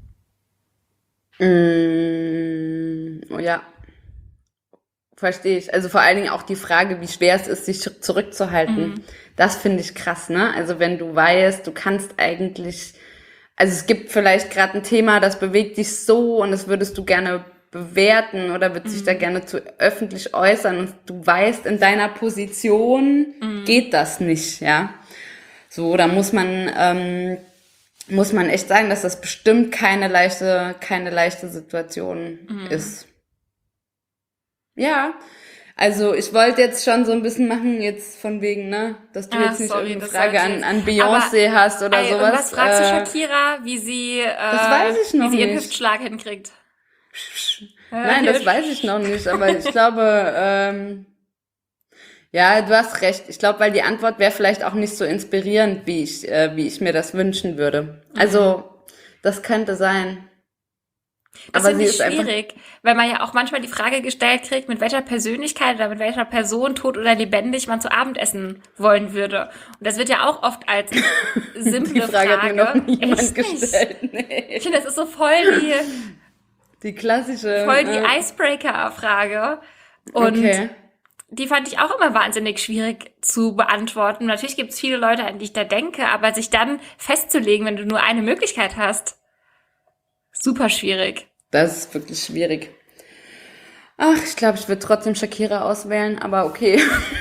Mm, oh ja, verstehe ich. Also vor allen Dingen auch die Frage, wie schwer es ist, sich zurückzuhalten. Das finde ich krass, ne? Also wenn du weißt, du kannst eigentlich, also es gibt vielleicht gerade ein Thema, das bewegt dich so und das würdest du gerne bewerten oder würdest dich da gerne zu öffentlich äußern und du weißt, in deiner Position geht das nicht, ja? So, da muss man ähm, muss man echt sagen, dass das bestimmt keine leichte keine leichte Situation ist. Ja, also ich wollte jetzt schon so ein bisschen machen, jetzt von wegen, ne, dass du Ah, jetzt nicht sorry, irgendeine das Frage sollte an, jetzt- an Beyoncé hast oder Ey, und sowas. was fragst du äh, Shakira, wie sie, äh, weiß ich noch wie sie ihren nicht. Hüftschlag hinkriegt? Nein, das weiß ich noch nicht, aber ich glaube, ähm, ja, du hast recht. Ich glaube, weil die Antwort wäre vielleicht auch nicht so inspirierend, wie ich, äh, wie ich mir das wünschen würde. Also, das könnte sein. Das Aber finde sie ich ist einfach, schwierig, weil man ja auch manchmal die Frage gestellt kriegt, mit welcher Persönlichkeit oder mit welcher Person, tot oder lebendig, man zu Abend essen wollen würde. Und das wird ja auch oft als simple die Frage hat mir noch nie jemand Echt nicht? gestellt. Nee. Ich finde, das ist so voll die, Die klassische. voll die äh, Icebreaker-Frage. Und okay. die fand ich auch immer wahnsinnig schwierig zu beantworten. Natürlich gibt es viele Leute, an die ich da denke, aber sich dann festzulegen, wenn du nur eine Möglichkeit hast, super schwierig. Das ist wirklich schwierig. Ach, ich glaube, ich würde trotzdem Shakira auswählen, aber okay.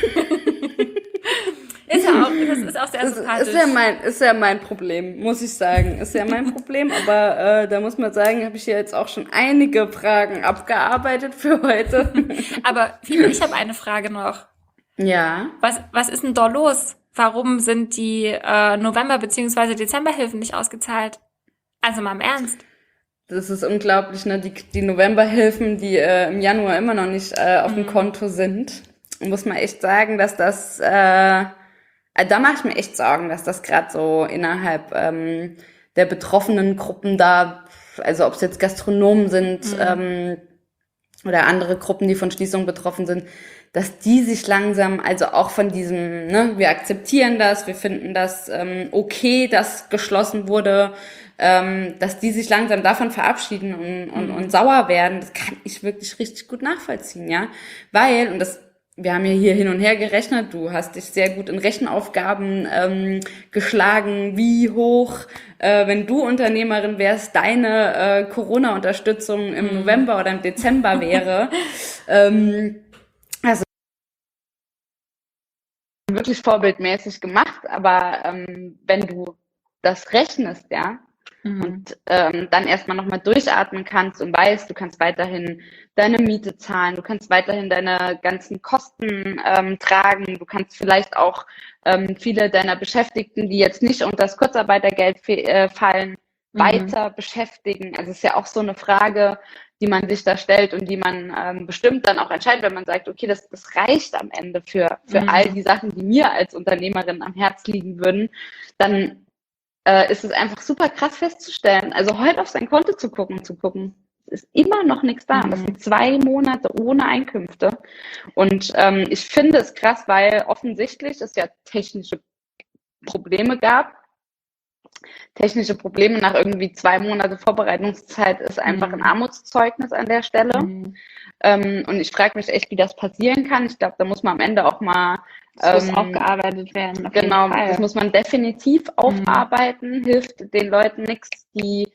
Ist ja auch, das ist auch sehr Das sympathisch. ist ja mein, ist ja mein Problem, muss ich sagen. Ist ja mein Problem, aber äh, da muss man sagen, habe ich hier jetzt auch schon einige Fragen abgearbeitet für heute. Aber Fifi, ich habe eine Frage noch. Ja. Was, was ist denn da los? Warum sind die äh, November- bzw. Dezemberhilfen nicht ausgezahlt? Also mal im Ernst. Das ist unglaublich, ne? Die, die Novemberhilfen, die äh, im Januar immer noch nicht äh, auf dem Konto sind. Muss man echt sagen, dass das, äh, äh, da mache ich mir echt Sorgen, dass das gerade so innerhalb ähm, der betroffenen Gruppen da, also ob es jetzt Gastronomen sind ähm, oder andere Gruppen, die von Schließungen betroffen sind, dass die sich langsam, also auch von diesem, ne, wir akzeptieren das, wir finden das ähm, okay, dass geschlossen wurde, ähm, dass die sich langsam davon verabschieden und, und, und sauer werden, das kann ich wirklich richtig gut nachvollziehen, ja, weil, und das, wir haben ja hier hin und her gerechnet, du hast dich sehr gut in Rechenaufgaben ähm, geschlagen, wie hoch, äh, wenn du Unternehmerin wärst, deine äh, Corona-Unterstützung im November oder im Dezember wäre. ähm, wirklich vorbildmäßig gemacht, aber ähm, wenn du das rechnest, ja, Mhm. und ähm, dann erstmal nochmal durchatmen kannst und weißt, du kannst weiterhin deine Miete zahlen, du kannst weiterhin deine ganzen Kosten ähm, tragen, du kannst vielleicht auch ähm, viele deiner Beschäftigten, die jetzt nicht unter das Kurzarbeitergeld fe- äh, fallen, Mhm. weiter beschäftigen. Also es ist ja auch so eine Frage, die man sich da stellt und die man ähm, bestimmt dann auch entscheidet, wenn man sagt, okay, das, das reicht am Ende für, für Mhm. all die Sachen, die mir als Unternehmerin am Herz liegen würden, dann äh, ist es einfach super krass festzustellen. Also heute auf sein Konto zu gucken, zu gucken, es ist immer noch nichts da. Und das Mhm. sind zwei Monate ohne Einkünfte. Und ähm, ich finde es krass, weil offensichtlich es ja technische Probleme gab. Technische Probleme nach irgendwie zwei Monate Vorbereitungszeit ist einfach ein Mhm. Armutszeugnis an der Stelle. Mhm. Ähm, und ich frage mich echt, wie das passieren kann. Ich glaube, da muss man am Ende auch mal Das muss ähm, aufgearbeitet werden, auf jeden genau, Fall. das muss man definitiv Mhm. aufarbeiten, hilft den Leuten nichts, die,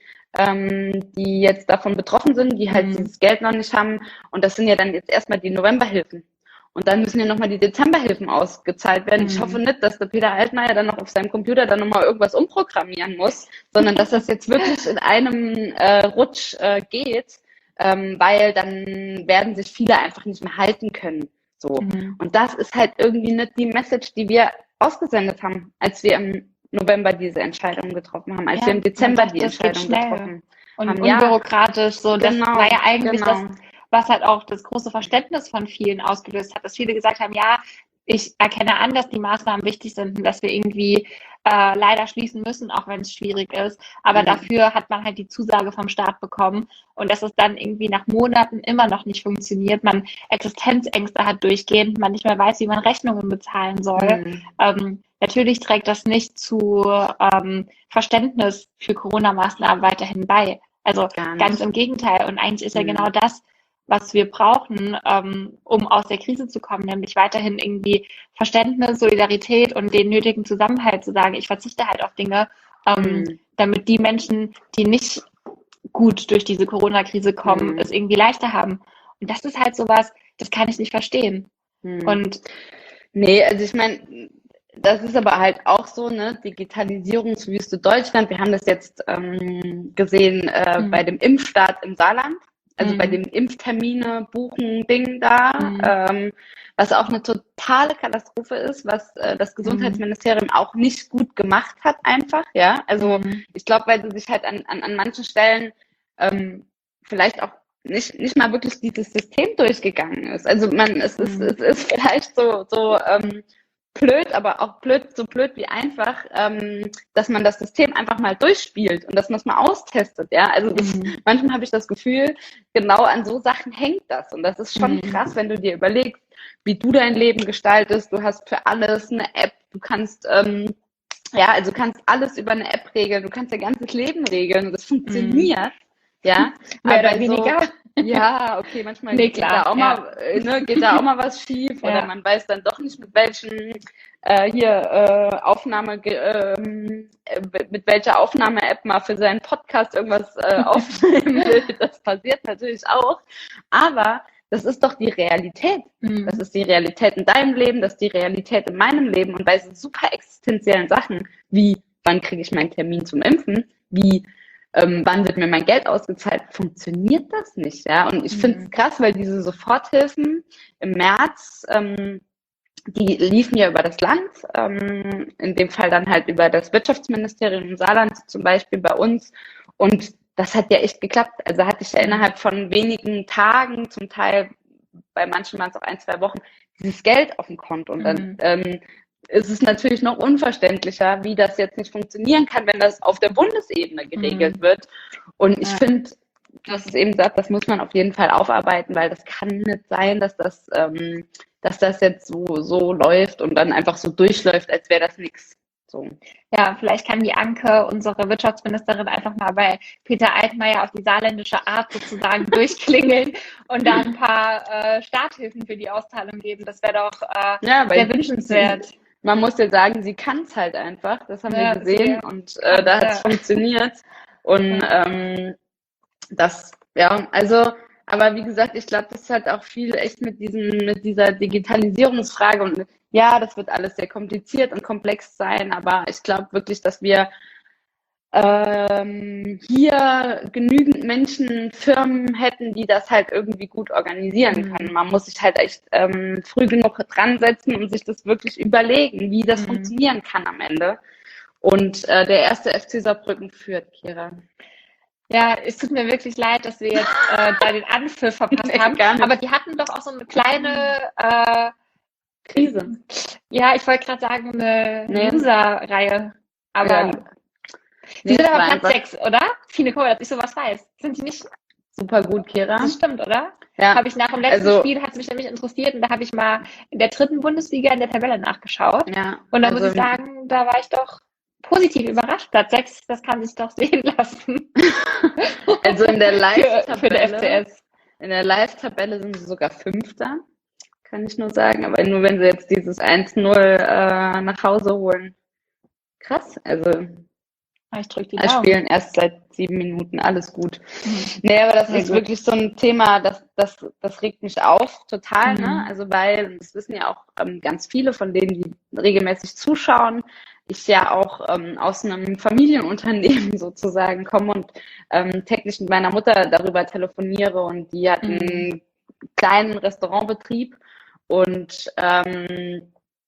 ähm, die jetzt davon betroffen sind, die halt Mhm. dieses Geld noch nicht haben. Und das sind ja dann jetzt erstmal die Novemberhilfen. Und dann müssen ja nochmal die Dezemberhilfen ausgezahlt werden. Ich hoffe Mhm. nicht, dass der Peter Altmaier dann noch auf seinem Computer dann nochmal irgendwas umprogrammieren muss, sondern dass das jetzt wirklich in einem äh, Rutsch äh, geht, ähm, weil dann werden sich viele einfach nicht mehr halten können. So. Mhm. Und das ist halt irgendwie nicht die Message, die wir ausgesendet haben, als wir im November diese Entscheidung getroffen haben, als Ja, wir im man Dezember dachte, die das geht Entscheidung schnell getroffen und haben. Ja, unbürokratisch. So, das genau, war ja eigentlich das, genau. was halt auch das große Verständnis von vielen ausgelöst hat, dass viele gesagt haben, ja, ich erkenne an, dass die Maßnahmen wichtig sind und dass wir irgendwie äh, leider schließen müssen, auch wenn es schwierig ist. Aber Mhm. dafür hat man halt die Zusage vom Staat bekommen und dass es dann irgendwie nach Monaten immer noch nicht funktioniert, man Existenzängste hat durchgehend, man nicht mehr weiß, wie man Rechnungen bezahlen soll. Mhm. Ähm, natürlich trägt das nicht zu ähm, Verständnis für Corona-Maßnahmen weiterhin bei. Also Gar ganz nicht. im Gegenteil. Und eigentlich ist ja Mhm. genau das, was wir brauchen, ähm, um aus der Krise zu kommen, nämlich weiterhin irgendwie Verständnis, Solidarität und den nötigen Zusammenhalt zu sagen, ich verzichte halt auf Dinge, ähm, Mhm. damit die Menschen, die nicht gut durch diese Corona-Krise kommen, Mhm. es irgendwie leichter haben. Und das ist halt sowas, das kann ich nicht verstehen. Mhm. Und nee, also ich meine, das ist aber halt auch so, ne, Digitalisierungswüste Deutschland. Wir haben das jetzt ähm, gesehen äh, Mhm. bei dem Impfstart im Saarland, also bei Mhm. dem Impftermine buchen Ding da, Mhm. ähm, was auch eine totale Katastrophe ist, was äh, das Gesundheitsministerium auch nicht gut gemacht hat einfach, ja. Also Mhm. ich glaube, weil sie sich halt an, an, an manchen Stellen ähm, vielleicht auch nicht, nicht mal wirklich dieses System durchgegangen ist. Also man, es ist, Mhm. es ist vielleicht so, so ähm, blöd, aber auch blöd, so blöd wie einfach, ähm, dass man das System einfach mal durchspielt und dass man es mal austestet, ja. Also das, Mhm. manchmal habe ich das Gefühl, genau an so Sachen hängt das. Und das ist schon Mhm. krass, wenn du dir überlegst, wie du dein Leben gestaltest. Du hast für alles eine App, du kannst ähm, ja, also du kannst alles über eine App regeln, du kannst dein ganzes Leben regeln und das funktioniert, ja. Mehr Aber oder bei weniger. so, ja, okay, manchmal Nee, geht klar, da auch ja. mal, äh, ne, geht da auch mal was schief oder Ja. man weiß dann doch nicht, mit welchen äh, hier äh, Aufnahme, ähm, äh, mit welcher Aufnahme-App mal für seinen Podcast irgendwas äh, aufnehmen will. Das passiert natürlich auch. Aber das ist doch die Realität. Mhm. Das ist die Realität in deinem Leben, das ist die Realität in meinem Leben. Und bei so super existenziellen Sachen wie, wann kriege ich meinen Termin zum Impfen, wie, ähm, wann wird mir mein Geld ausgezahlt, funktioniert das nicht. Ja? Und ich Mhm. finde es krass, weil diese Soforthilfen im März, ähm, die liefen ja über das Land, ähm, in dem Fall dann halt über das Wirtschaftsministerium im Saarland zum Beispiel bei uns. Und das hat ja echt geklappt. Also hatte ich ja innerhalb von wenigen Tagen, zum Teil bei manchen waren es auch ein, zwei Wochen, dieses Geld auf dem Konto. Und dann Mhm. ähm, ist es natürlich noch unverständlicher, wie das jetzt nicht funktionieren kann, wenn das auf der Bundesebene geregelt Mhm. wird. Und ich Ja. finde, das ist eben sagt, das muss man auf jeden Fall aufarbeiten, weil das kann nicht sein, dass das, ähm, dass das jetzt so, so läuft und dann einfach so durchläuft, als wäre das nichts. So. Ja, vielleicht kann die Anke, unsere Wirtschaftsministerin, einfach mal bei Peter Altmaier auf die saarländische Art sozusagen durchklingeln und da ein paar äh, Starthilfen für die Auszahlung geben. Das wäre doch äh, Ja, sehr weil wünschenswert. sie, man muss ja sagen, sie kann es halt einfach. Das haben Ja, wir gesehen sie und äh, da hat es ja. funktioniert. Und Ja. ähm, das, ja, also, aber wie gesagt, ich glaube, das hat auch viel echt mit diesem, mit dieser Digitalisierungsfrage und mit, ja, das wird alles sehr kompliziert und komplex sein, aber ich glaube wirklich, dass wir ähm, hier genügend Menschen, Firmen hätten, die das halt irgendwie gut organisieren Mhm. können. Man muss sich halt echt ähm, früh genug dran setzen und sich das wirklich überlegen, wie das Mhm. funktionieren kann am Ende. Und äh, der erste F C Saarbrücken führt, Kira. Ja, es tut mir wirklich leid, dass wir jetzt äh, da den Anpfiff verpasst Nee, haben. gar nicht. Aber die hatten doch auch so eine kleine, äh, Krise. ja, ich wollte gerade sagen, eine Nee. Loser-Reihe. Aber Ja, die sind es aber war Platz einfach sechs, oder? Fine, guck mal, dass ich sowas weiß. Sind die nicht? super gut, Kira. Das stimmt, oder? Ja, Habe ich nach dem letzten also, Spiel, hat es mich nämlich interessiert und da habe ich mal in der dritten Bundesliga in der Tabelle nachgeschaut. ja, Und da also, muss ich sagen, da war ich doch positiv überrascht. Platz sechs, das kann sich doch sehen lassen. also in der für, für der F C Live-Tabelle, S. in der Live-Tabelle sind sie sogar Fünfter, kann ich nur sagen. Aber nur wenn sie jetzt dieses eins null äh, nach Hause holen. Krass, also Ich drücke die wir Daumen. spielen erst seit sieben Minuten, alles gut. Mhm. Nee, aber das Sehr ist gut. wirklich so ein Thema, das, das, das regt mich auf, total, Mhm. ne? Also weil, das wissen ja auch ähm, ganz viele von denen, die regelmäßig zuschauen, ich ja auch ähm, aus einem Familienunternehmen sozusagen komme und ähm, täglich mit meiner Mutter darüber telefoniere und die hat Mhm. einen kleinen Restaurantbetrieb und ähm,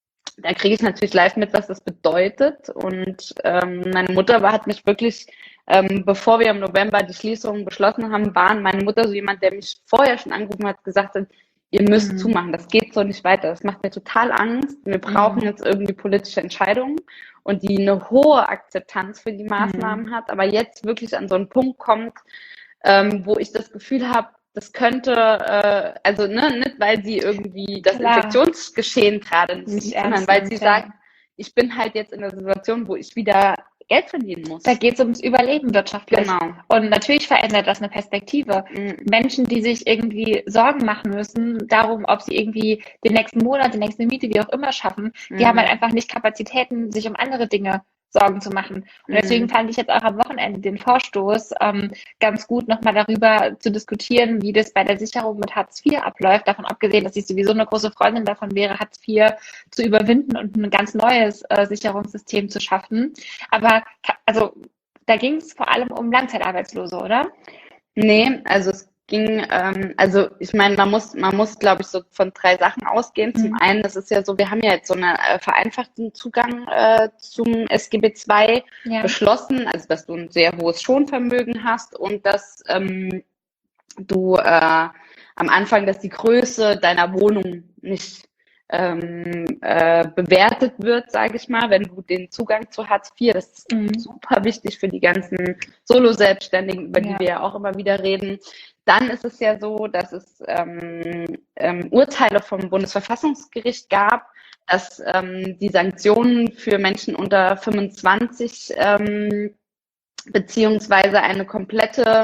da kriege ich natürlich live mit, was das bedeutet. Und ähm, meine Mutter war, hat mich wirklich, ähm, bevor wir im November die Schließung beschlossen haben, waren meine Mutter so jemand, der mich vorher schon angerufen hat, gesagt hat, ihr müsst Mhm. zumachen, das geht so nicht weiter. Das macht mir total Angst. Wir brauchen Mhm. jetzt irgendwie politische Entscheidungen und die eine hohe Akzeptanz für die Mhm. Maßnahmen hat, aber jetzt wirklich an so einen Punkt kommt, ähm, wo ich das Gefühl habe, das könnte, äh, also ne, nicht weil sie irgendwie das Klar. Infektionsgeschehen gerade nicht Nicht sieht, ernst sondern weil nimmt, sie ja. sagt, ich bin halt jetzt in der Situation, wo ich wieder Geld verdienen muss. Da geht es ums Überleben wirtschaftlich. Genau. Und natürlich verändert das eine Perspektive. Mhm. Menschen, die sich irgendwie Sorgen machen müssen, darum, ob sie irgendwie den nächsten Monat, die nächste Miete, wie auch immer schaffen, die Mhm. haben halt einfach nicht Kapazitäten, sich um andere Dinge Sorgen zu machen. Und deswegen Mhm. fand ich jetzt auch am Wochenende den Vorstoß ähm, ganz gut, nochmal darüber zu diskutieren, wie das bei der Sicherung mit Hartz vier abläuft. Davon abgesehen, dass ich sowieso eine große Freundin davon wäre, Hartz vier zu überwinden und ein ganz neues äh, Sicherungssystem zu schaffen. Aber ka- also da ging es vor allem um Langzeitarbeitslose, oder? Nee, also es ging, ähm, also ich meine, man muss, man muss, glaube ich, so von drei Sachen ausgehen. Zum Mhm. einen, das ist ja so, wir haben ja jetzt so einen äh, vereinfachten Zugang äh, zum S G B zwei Ja. beschlossen, also dass du ein sehr hohes Schonvermögen hast und dass ähm, du äh, am Anfang, dass die Größe deiner Wohnung nicht ähm, äh, bewertet wird, sage ich mal, wenn du den Zugang zu Hartz vier, das ist Mhm. super wichtig für die ganzen Solo-Selbstständigen, über Ja. die wir ja auch immer wieder reden. Dann ist es ja so, dass es ähm, ähm, Urteile vom Bundesverfassungsgericht gab, dass ähm, die Sanktionen für Menschen unter fünfundzwanzig ähm, beziehungsweise eine komplette,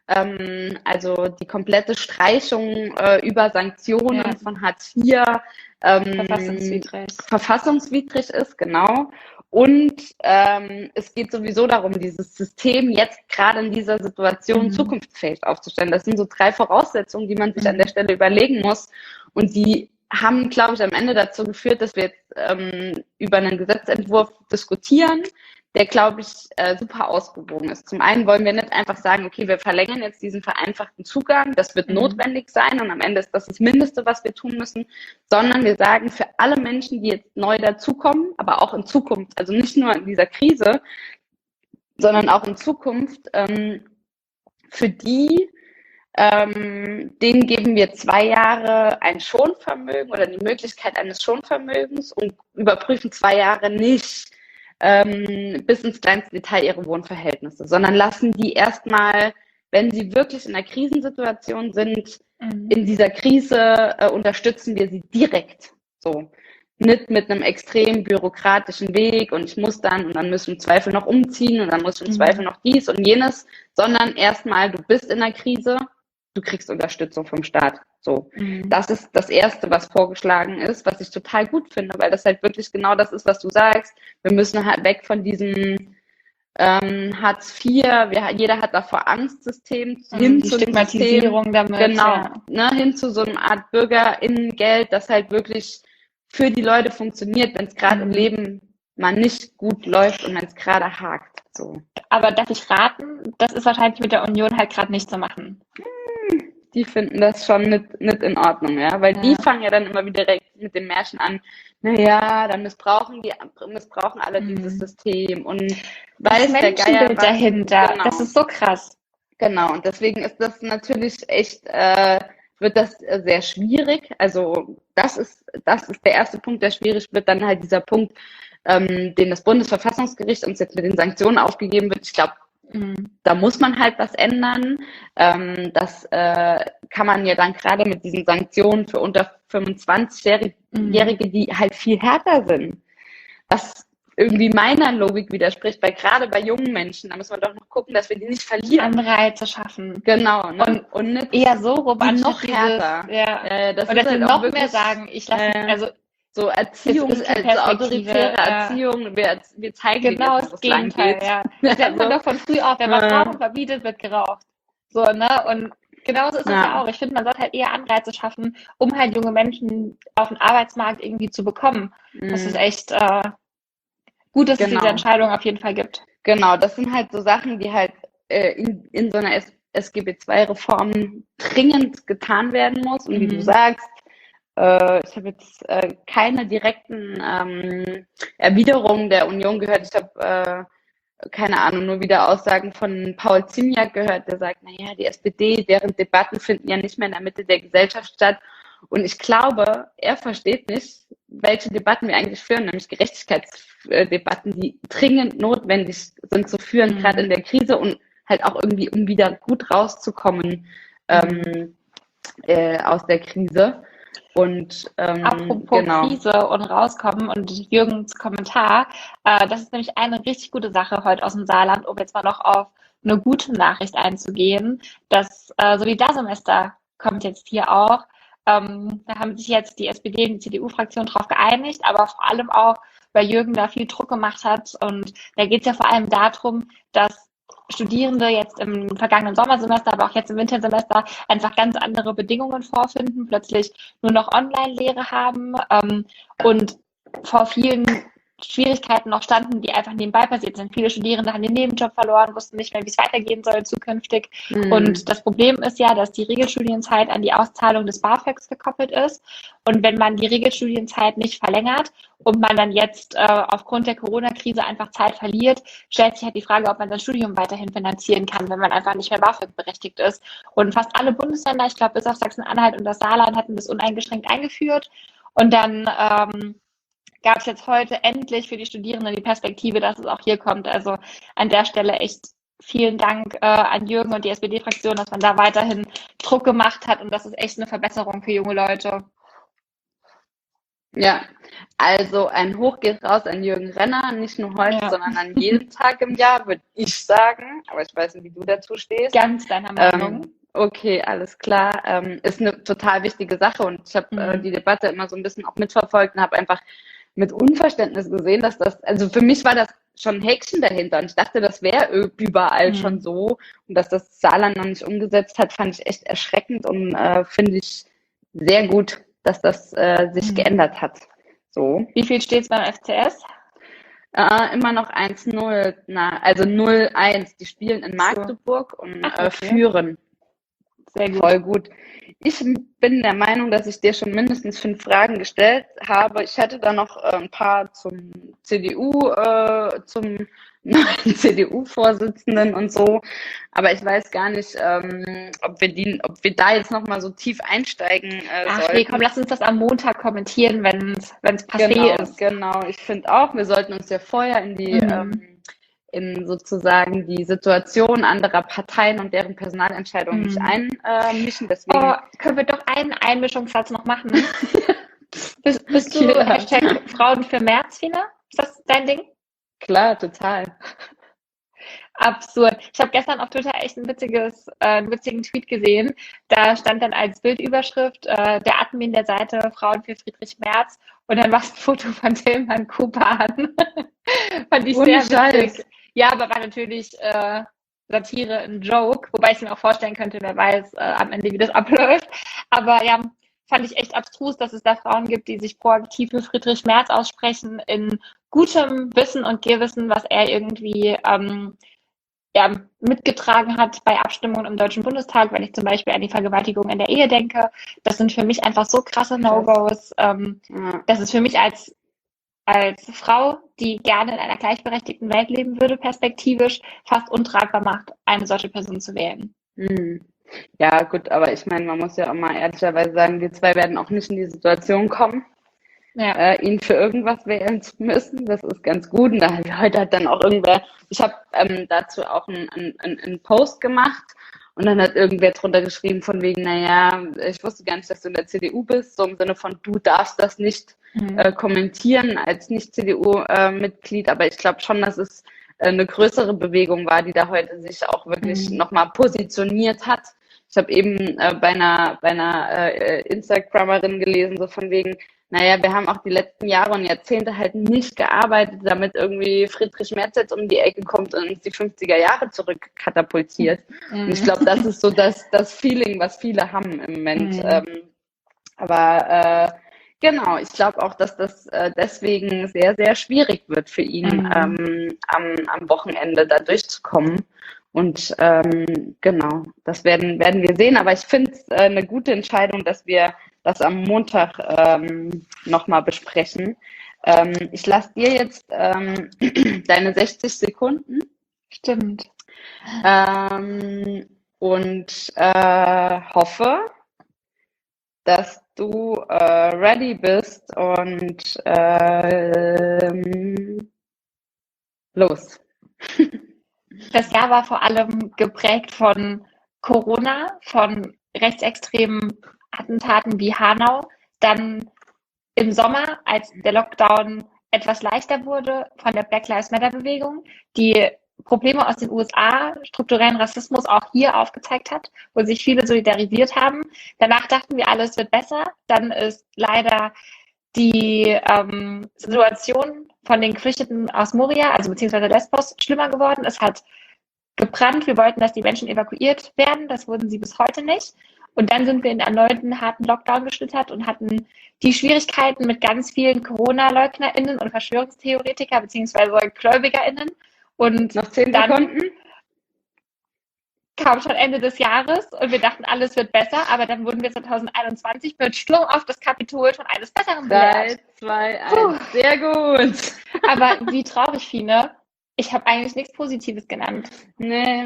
ähm, also die komplette Streichung äh, über Sanktionen Ja. von Hartz vier ähm, Verfassungswidrig. verfassungswidrig ist, genau. Und ähm, es geht sowieso darum, dieses System jetzt gerade in dieser Situation Mhm. zukunftsfähig aufzustellen. Das sind so drei Voraussetzungen, die man sich Mhm. an der Stelle überlegen muss. Und die haben, glaube ich, am Ende dazu geführt, dass wir jetzt ähm, über einen Gesetzentwurf diskutieren, der, glaube ich, äh, super ausgewogen ist. Zum einen wollen wir nicht einfach sagen, okay, wir verlängern jetzt diesen vereinfachten Zugang, das wird Mhm. notwendig sein und am Ende ist das das Mindeste, was wir tun müssen, sondern wir sagen, für alle Menschen, die jetzt neu dazukommen, aber auch in Zukunft, also nicht nur in dieser Krise, sondern auch in Zukunft, ähm, für die, ähm, denen geben wir zwei Jahre ein Schonvermögen oder die Möglichkeit eines Schonvermögens und überprüfen zwei Jahre nicht ähm, bis ins kleinste Detail ihre Wohnverhältnisse, sondern lassen die erstmal, wenn sie wirklich in einer Krisensituation sind, Mhm. in dieser Krise äh, unterstützen wir sie direkt. So. Nicht mit einem extrem bürokratischen Weg und ich muss dann und dann müssen wir im Zweifel noch umziehen und dann muss ich im Mhm. Zweifel noch dies und jenes, sondern erstmal, du bist in der Krise, du kriegst Unterstützung vom Staat. So. Mhm. Das ist das Erste, was vorgeschlagen ist, was ich total gut finde, weil das halt wirklich genau das ist, was du sagst. Wir müssen halt weg von diesem ähm, Hartz vier, wir, jeder hat davor Angstsystem, hin Die zu einem System, Stigmatisierung damit. genau, Ja. ne, hin zu so einer Art BürgerInnengeld, das halt wirklich für die Leute funktioniert, wenn es gerade im Mhm. Leben mal nicht gut läuft und wenn es gerade hakt. So. Aber darf ich raten, das ist wahrscheinlich mit der Union halt gerade nicht zu machen. Die finden das schon nicht, nicht in Ordnung, ja, weil die Ja. fangen ja dann immer wieder direkt mit dem Märchen an, naja, dann missbrauchen die, missbrauchen alle Mhm. dieses System und Das weiß der Geier Menschenbild was. dahinter, Genau. das ist so krass. Genau, und deswegen ist das natürlich echt, äh, wird das äh, sehr schwierig. Also das ist, das ist der erste Punkt, der schwierig wird. Dann halt dieser Punkt, ähm, den das Bundesverfassungsgericht uns jetzt mit den Sanktionen aufgegeben wird. Ich glaube, Mhm. da muss man halt was ändern. Ähm, das äh, kann man ja dann gerade mit diesen Sanktionen für unter fünfundzwanzig-Jährige, Mhm. die halt viel härter sind. Was irgendwie meiner Logik widerspricht, weil gerade bei jungen Menschen, da müssen wir doch noch gucken, dass wir die nicht verlieren. Anreize schaffen. Genau, ne? Und, Und nicht eher so die romantisch noch dieses, härter. ja. Äh, das Und ist dass sie halt auch noch mehr wirklich sagen, ich lasse, äh, also so Erziehung, ist die also Perspektive, autoritäre ja. Erziehung. Wir, wir zeigen denen genau jetzt, wo das es lang Gegenteil, geht. ja. Das nennt man Also, doch von früh auf, wenn man äh, Rauchen verbietet, wird geraucht. So, ne? Und genauso ist das ja ja, auch. Ich finde, man sollte halt eher Anreize schaffen, um halt junge Menschen auf den Arbeitsmarkt irgendwie zu bekommen. Das ist mh, echt äh, gut, dass es diese genau. Entscheidung auf jeden Fall gibt. Genau, das sind halt so Sachen, die halt äh, in, in so einer S G B zwei Reform dringend getan werden muss. Und wie du Mhm. sagst, äh, ich habe jetzt äh, keine direkten ähm, Erwiderungen der Union gehört. Ich habe, äh, keine Ahnung, nur wieder Aussagen von Paul Ziemiak gehört, der sagt, naja, die S P D, deren Debatten finden ja nicht mehr in der Mitte der Gesellschaft statt. Und ich glaube, er versteht nicht, welche Debatten wir eigentlich führen, nämlich Gerechtigkeitsdebatten, die dringend notwendig sind zu führen, Mhm. gerade in der Krise und halt auch irgendwie, um wieder gut rauszukommen ähm, äh, aus der Krise. Und ähm, Apropos genau. Krise und rauskommen und Jürgens Kommentar, äh, das ist nämlich eine richtig gute Sache heute aus dem Saarland, um jetzt mal noch auf eine gute Nachricht einzugehen. Das äh, Solidarsemester kommt jetzt hier auch. Ähm, da haben sich jetzt die S P D und die C D U-Fraktion drauf geeinigt, aber vor allem auch, weil Jürgen da viel Druck gemacht hat. Und da geht es ja vor allem darum, dass Studierende jetzt im vergangenen Sommersemester, aber auch jetzt im Wintersemester einfach ganz andere Bedingungen vorfinden, plötzlich nur noch Online-Lehre haben ähm, und vor vielen Schwierigkeiten noch standen, die einfach nebenbei passiert sind. Viele Studierende haben den Nebenjob verloren, wussten nicht mehr, wie es weitergehen soll zukünftig. Mhm. Und das Problem ist ja, dass die Regelstudienzeit an die Auszahlung des BAföGs gekoppelt ist. Und wenn man die Regelstudienzeit nicht verlängert und man dann jetzt äh, aufgrund der Corona-Krise einfach Zeit verliert, stellt sich halt die Frage, ob man sein Studium weiterhin finanzieren kann, wenn man einfach nicht mehr BAföG berechtigt ist. Und fast alle Bundesländer, ich glaube bis auf Sachsen-Anhalt und das Saarland, hatten das uneingeschränkt eingeführt. Und dann ähm, gab es jetzt heute endlich für die Studierenden die Perspektive, dass es auch hier kommt. Also an der Stelle echt vielen Dank äh, an Jürgen und die S P D-Fraktion, dass man da weiterhin Druck gemacht hat und das ist echt eine Verbesserung für junge Leute. Ja, also ein Hoch geht raus an Jürgen Renner, nicht nur heute, Ja. sondern an jedem Tag im Jahr, würde ich sagen. Aber ich weiß nicht, wie du dazu stehst. Ganz deiner Meinung. Ähm, okay, alles klar. Ähm, ist eine total wichtige Sache und ich habe Mhm. äh, die Debatte immer so ein bisschen auch mitverfolgt und habe einfach mit Unverständnis gesehen, dass das, also für mich war das schon ein Häkchen dahinter und ich dachte, das wäre überall Mhm. schon so und dass das Saarland noch nicht umgesetzt hat, fand ich echt erschreckend und äh, finde ich sehr gut, dass das äh, sich Mhm. geändert hat. So. Wie viel steht es beim F C S? Äh, immer noch eins null, na, also null eins. Die spielen in So. Magdeburg und Ach, äh, okay. führen. Sehr gut. Voll gut. Ich bin der Meinung, dass ich dir schon mindestens fünf Fragen gestellt habe. Ich hätte da noch äh, ein paar zum C D U, äh, zum neuen C D U-Vorsitzenden und so. Aber ich weiß gar nicht, ähm, ob wir die, ob wir da jetzt noch mal so tief einsteigen äh, Ach sollten. nee, komm, lass uns das am Montag kommentieren, wenn es passé Genau, ist. genau. Ich finde auch, wir sollten uns ja vorher in die Mhm. ähm, in sozusagen die Situation anderer Parteien und deren Personalentscheidungen nicht Mhm. einmischen. Deswegen Oh, können wir doch einen Einmischungssatz noch machen? bist, bist du Ja. Hashtag Frauen für März, Fina? Ist das dein Ding? klar, total. Absurd. Ich habe gestern auf Twitter echt ein witziges, äh, einen witzigen Tweet gesehen. Da stand dann als Bildüberschrift äh, der Admin der Seite Frauen für Friedrich Merz und dann war es ein Foto von Tilman Kuban. Fand ich Ohne sehr Scheiß. witzig. Ja, aber war natürlich äh, Satire, ein Joke, wobei ich mir auch vorstellen könnte, wer weiß äh, am Ende, wie das abläuft. Aber ja, fand ich echt abstrus, dass es da Frauen gibt, die sich proaktiv für Friedrich Merz aussprechen, in gutem Wissen und Gewissen, was er irgendwie ähm, ja, mitgetragen hat bei Abstimmungen im Deutschen Bundestag, wenn ich zum Beispiel an die Vergewaltigung in der Ehe denke. Das sind für mich einfach so krasse No-Gos. Ähm, Ja. das ist für mich als, als Frau, die gerne in einer gleichberechtigten Welt leben würde, perspektivisch fast untragbar macht, eine solche Person zu wählen. Hm. Ja, gut, aber ich meine, man muss ja auch mal ehrlicherweise sagen, wir zwei werden auch nicht in die Situation kommen, Ja. äh, ihn für irgendwas wählen zu müssen. Das ist ganz gut. Und da hat heute hat dann auch irgendwer, ich habe ähm, dazu auch einen ein, ein Post gemacht und dann hat irgendwer drunter geschrieben von wegen, naja, ich wusste gar nicht, dass du in der C D U bist, so im Sinne von, du darfst das nicht Mhm. äh, kommentieren als Nicht-C D U-Mitglied, aber ich glaube schon, dass es äh, eine größere Bewegung war, die da heute sich auch wirklich Mhm. nochmal positioniert hat. Ich habe eben äh, bei einer, bei einer äh, Instagrammerin gelesen, so von wegen, naja, wir haben auch die letzten Jahre und Jahrzehnte halt nicht gearbeitet, damit irgendwie Friedrich Merz jetzt um die Ecke kommt und uns die fünfziger Jahre zurückkatapultiert. Mhm. Und ich glaube, das ist so das, das Feeling, was viele haben im Moment. Mhm. Ähm, aber äh, genau, ich glaube auch, dass das äh, deswegen sehr, sehr schwierig wird für ihn, Mhm. ähm, am, am Wochenende da durchzukommen. Und ähm, genau, das werden, werden wir sehen. Aber ich finde es äh, eine gute Entscheidung, dass wir das am Montag ähm, nochmal besprechen. Ähm, ich lasse dir jetzt ähm, deine sechzig Sekunden Stimmt. ähm, und äh, hoffe, dass du äh, ready bist und ähm, los. Das Jahr war vor allem geprägt von Corona, von rechtsextremen Attentaten wie Hanau, dann im Sommer, als der Lockdown etwas leichter wurde, von der Black Lives Matter Bewegung, die Probleme aus den U S A, strukturellen Rassismus auch hier aufgezeigt hat, wo sich viele solidarisiert haben. Danach dachten wir alle, es wird besser. Dann ist leider die ähm, Situation von den Geflüchteten aus Moria, also beziehungsweise Lesbos, schlimmer geworden. Es hat gebrannt. Wir wollten, dass die Menschen evakuiert werden. Das wurden sie bis heute nicht. Und dann sind wir in einen erneuten harten Lockdown geschlittert und hatten die Schwierigkeiten mit ganz vielen Corona-LeugnerInnen und Verschwörungstheoretiker beziehungsweise GläubigerInnen. Und Noch zehn dann Sekunden. kam schon Ende des Jahres und wir dachten, alles wird besser, aber dann wurden wir zwanzig einundzwanzig mit Sturm auf das Kapitol von eines Besseren Drei, belehrt. zwei, Puh. eins. Sehr gut. Aber wie traurig, Fine, ich habe eigentlich nichts Positives genannt. Nee.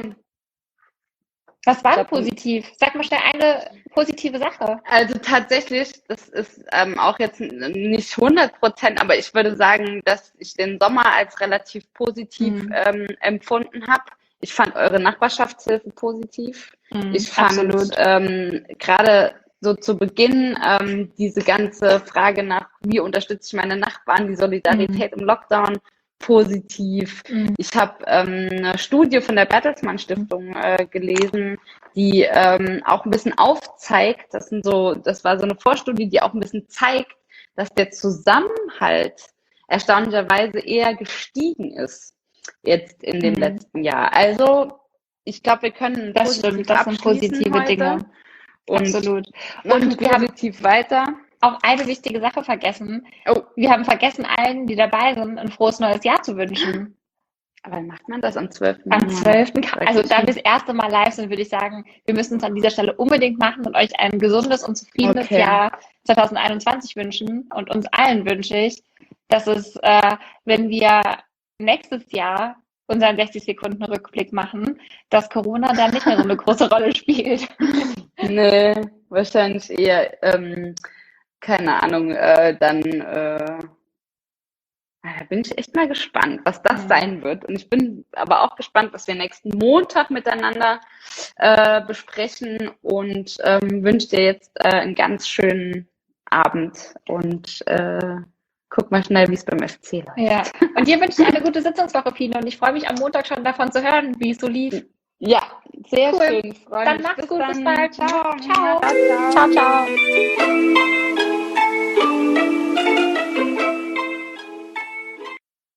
Was war denn Ich glaub, positiv? Sag mal schnell eine positive Sache. Also tatsächlich, das ist ähm, auch jetzt n- nicht hundert Prozent, aber ich würde sagen, dass ich den Sommer als relativ positiv Mhm. ähm, empfunden habe. Ich fand eure Nachbarschaftshilfe positiv. Mhm, Ich fand absolut. ähm, gerade so zu Beginn ähm, diese ganze Frage nach, wie unterstütze ich meine Nachbarn, die Solidarität im Lockdown, positiv. Mhm. Ich habe ähm, eine Studie von der Bertelsmann Stiftung äh, gelesen, die ähm, auch ein bisschen aufzeigt, das sind so, das war so eine Vorstudie, die auch ein bisschen zeigt, dass der Zusammenhalt erstaunlicherweise eher gestiegen ist jetzt in dem Mhm. letzten Jahr. Also ich glaube, wir können Das positiv stimmt, das sind abschließen positive heute Dinge. und Absolut. machen Und wir haben positiv weiter. auch eine wichtige Sache vergessen. Oh, Wir haben vergessen, allen, die dabei sind, ein frohes neues Jahr zu wünschen. aber macht man das am zwölften Am Januar? zwölften Also da wir das erste Mal live sind, würde ich sagen, wir müssen es an dieser Stelle unbedingt machen und euch ein gesundes und zufriedenes Okay. Jahr zwanzig einundzwanzig wünschen. Und uns allen wünsche ich, dass es, äh, wenn wir nächstes Jahr unseren sechzig Sekunden Rückblick machen, dass Corona dann nicht mehr so eine große Rolle spielt. Nee, wahrscheinlich eher, ähm, keine Ahnung, äh, dann, äh, da bin ich echt mal gespannt, was das Mhm. sein wird. Und ich bin aber auch gespannt, was wir nächsten Montag miteinander äh, besprechen und ähm, wünsche dir jetzt äh, einen ganz schönen Abend und äh, guck mal schnell, wie es beim F C läuft. Ja. Und dir wünsche ich eine gute Sitzungswoche, Pino. Und ich freue mich am Montag schon davon zu hören, wie es so lief. Ja, sehr Cool. schön. Freue Dann mich. macht's Bis gut, bis dann. bald. Ciao. Ciao. Ciao, ciao. Ciao, ciao.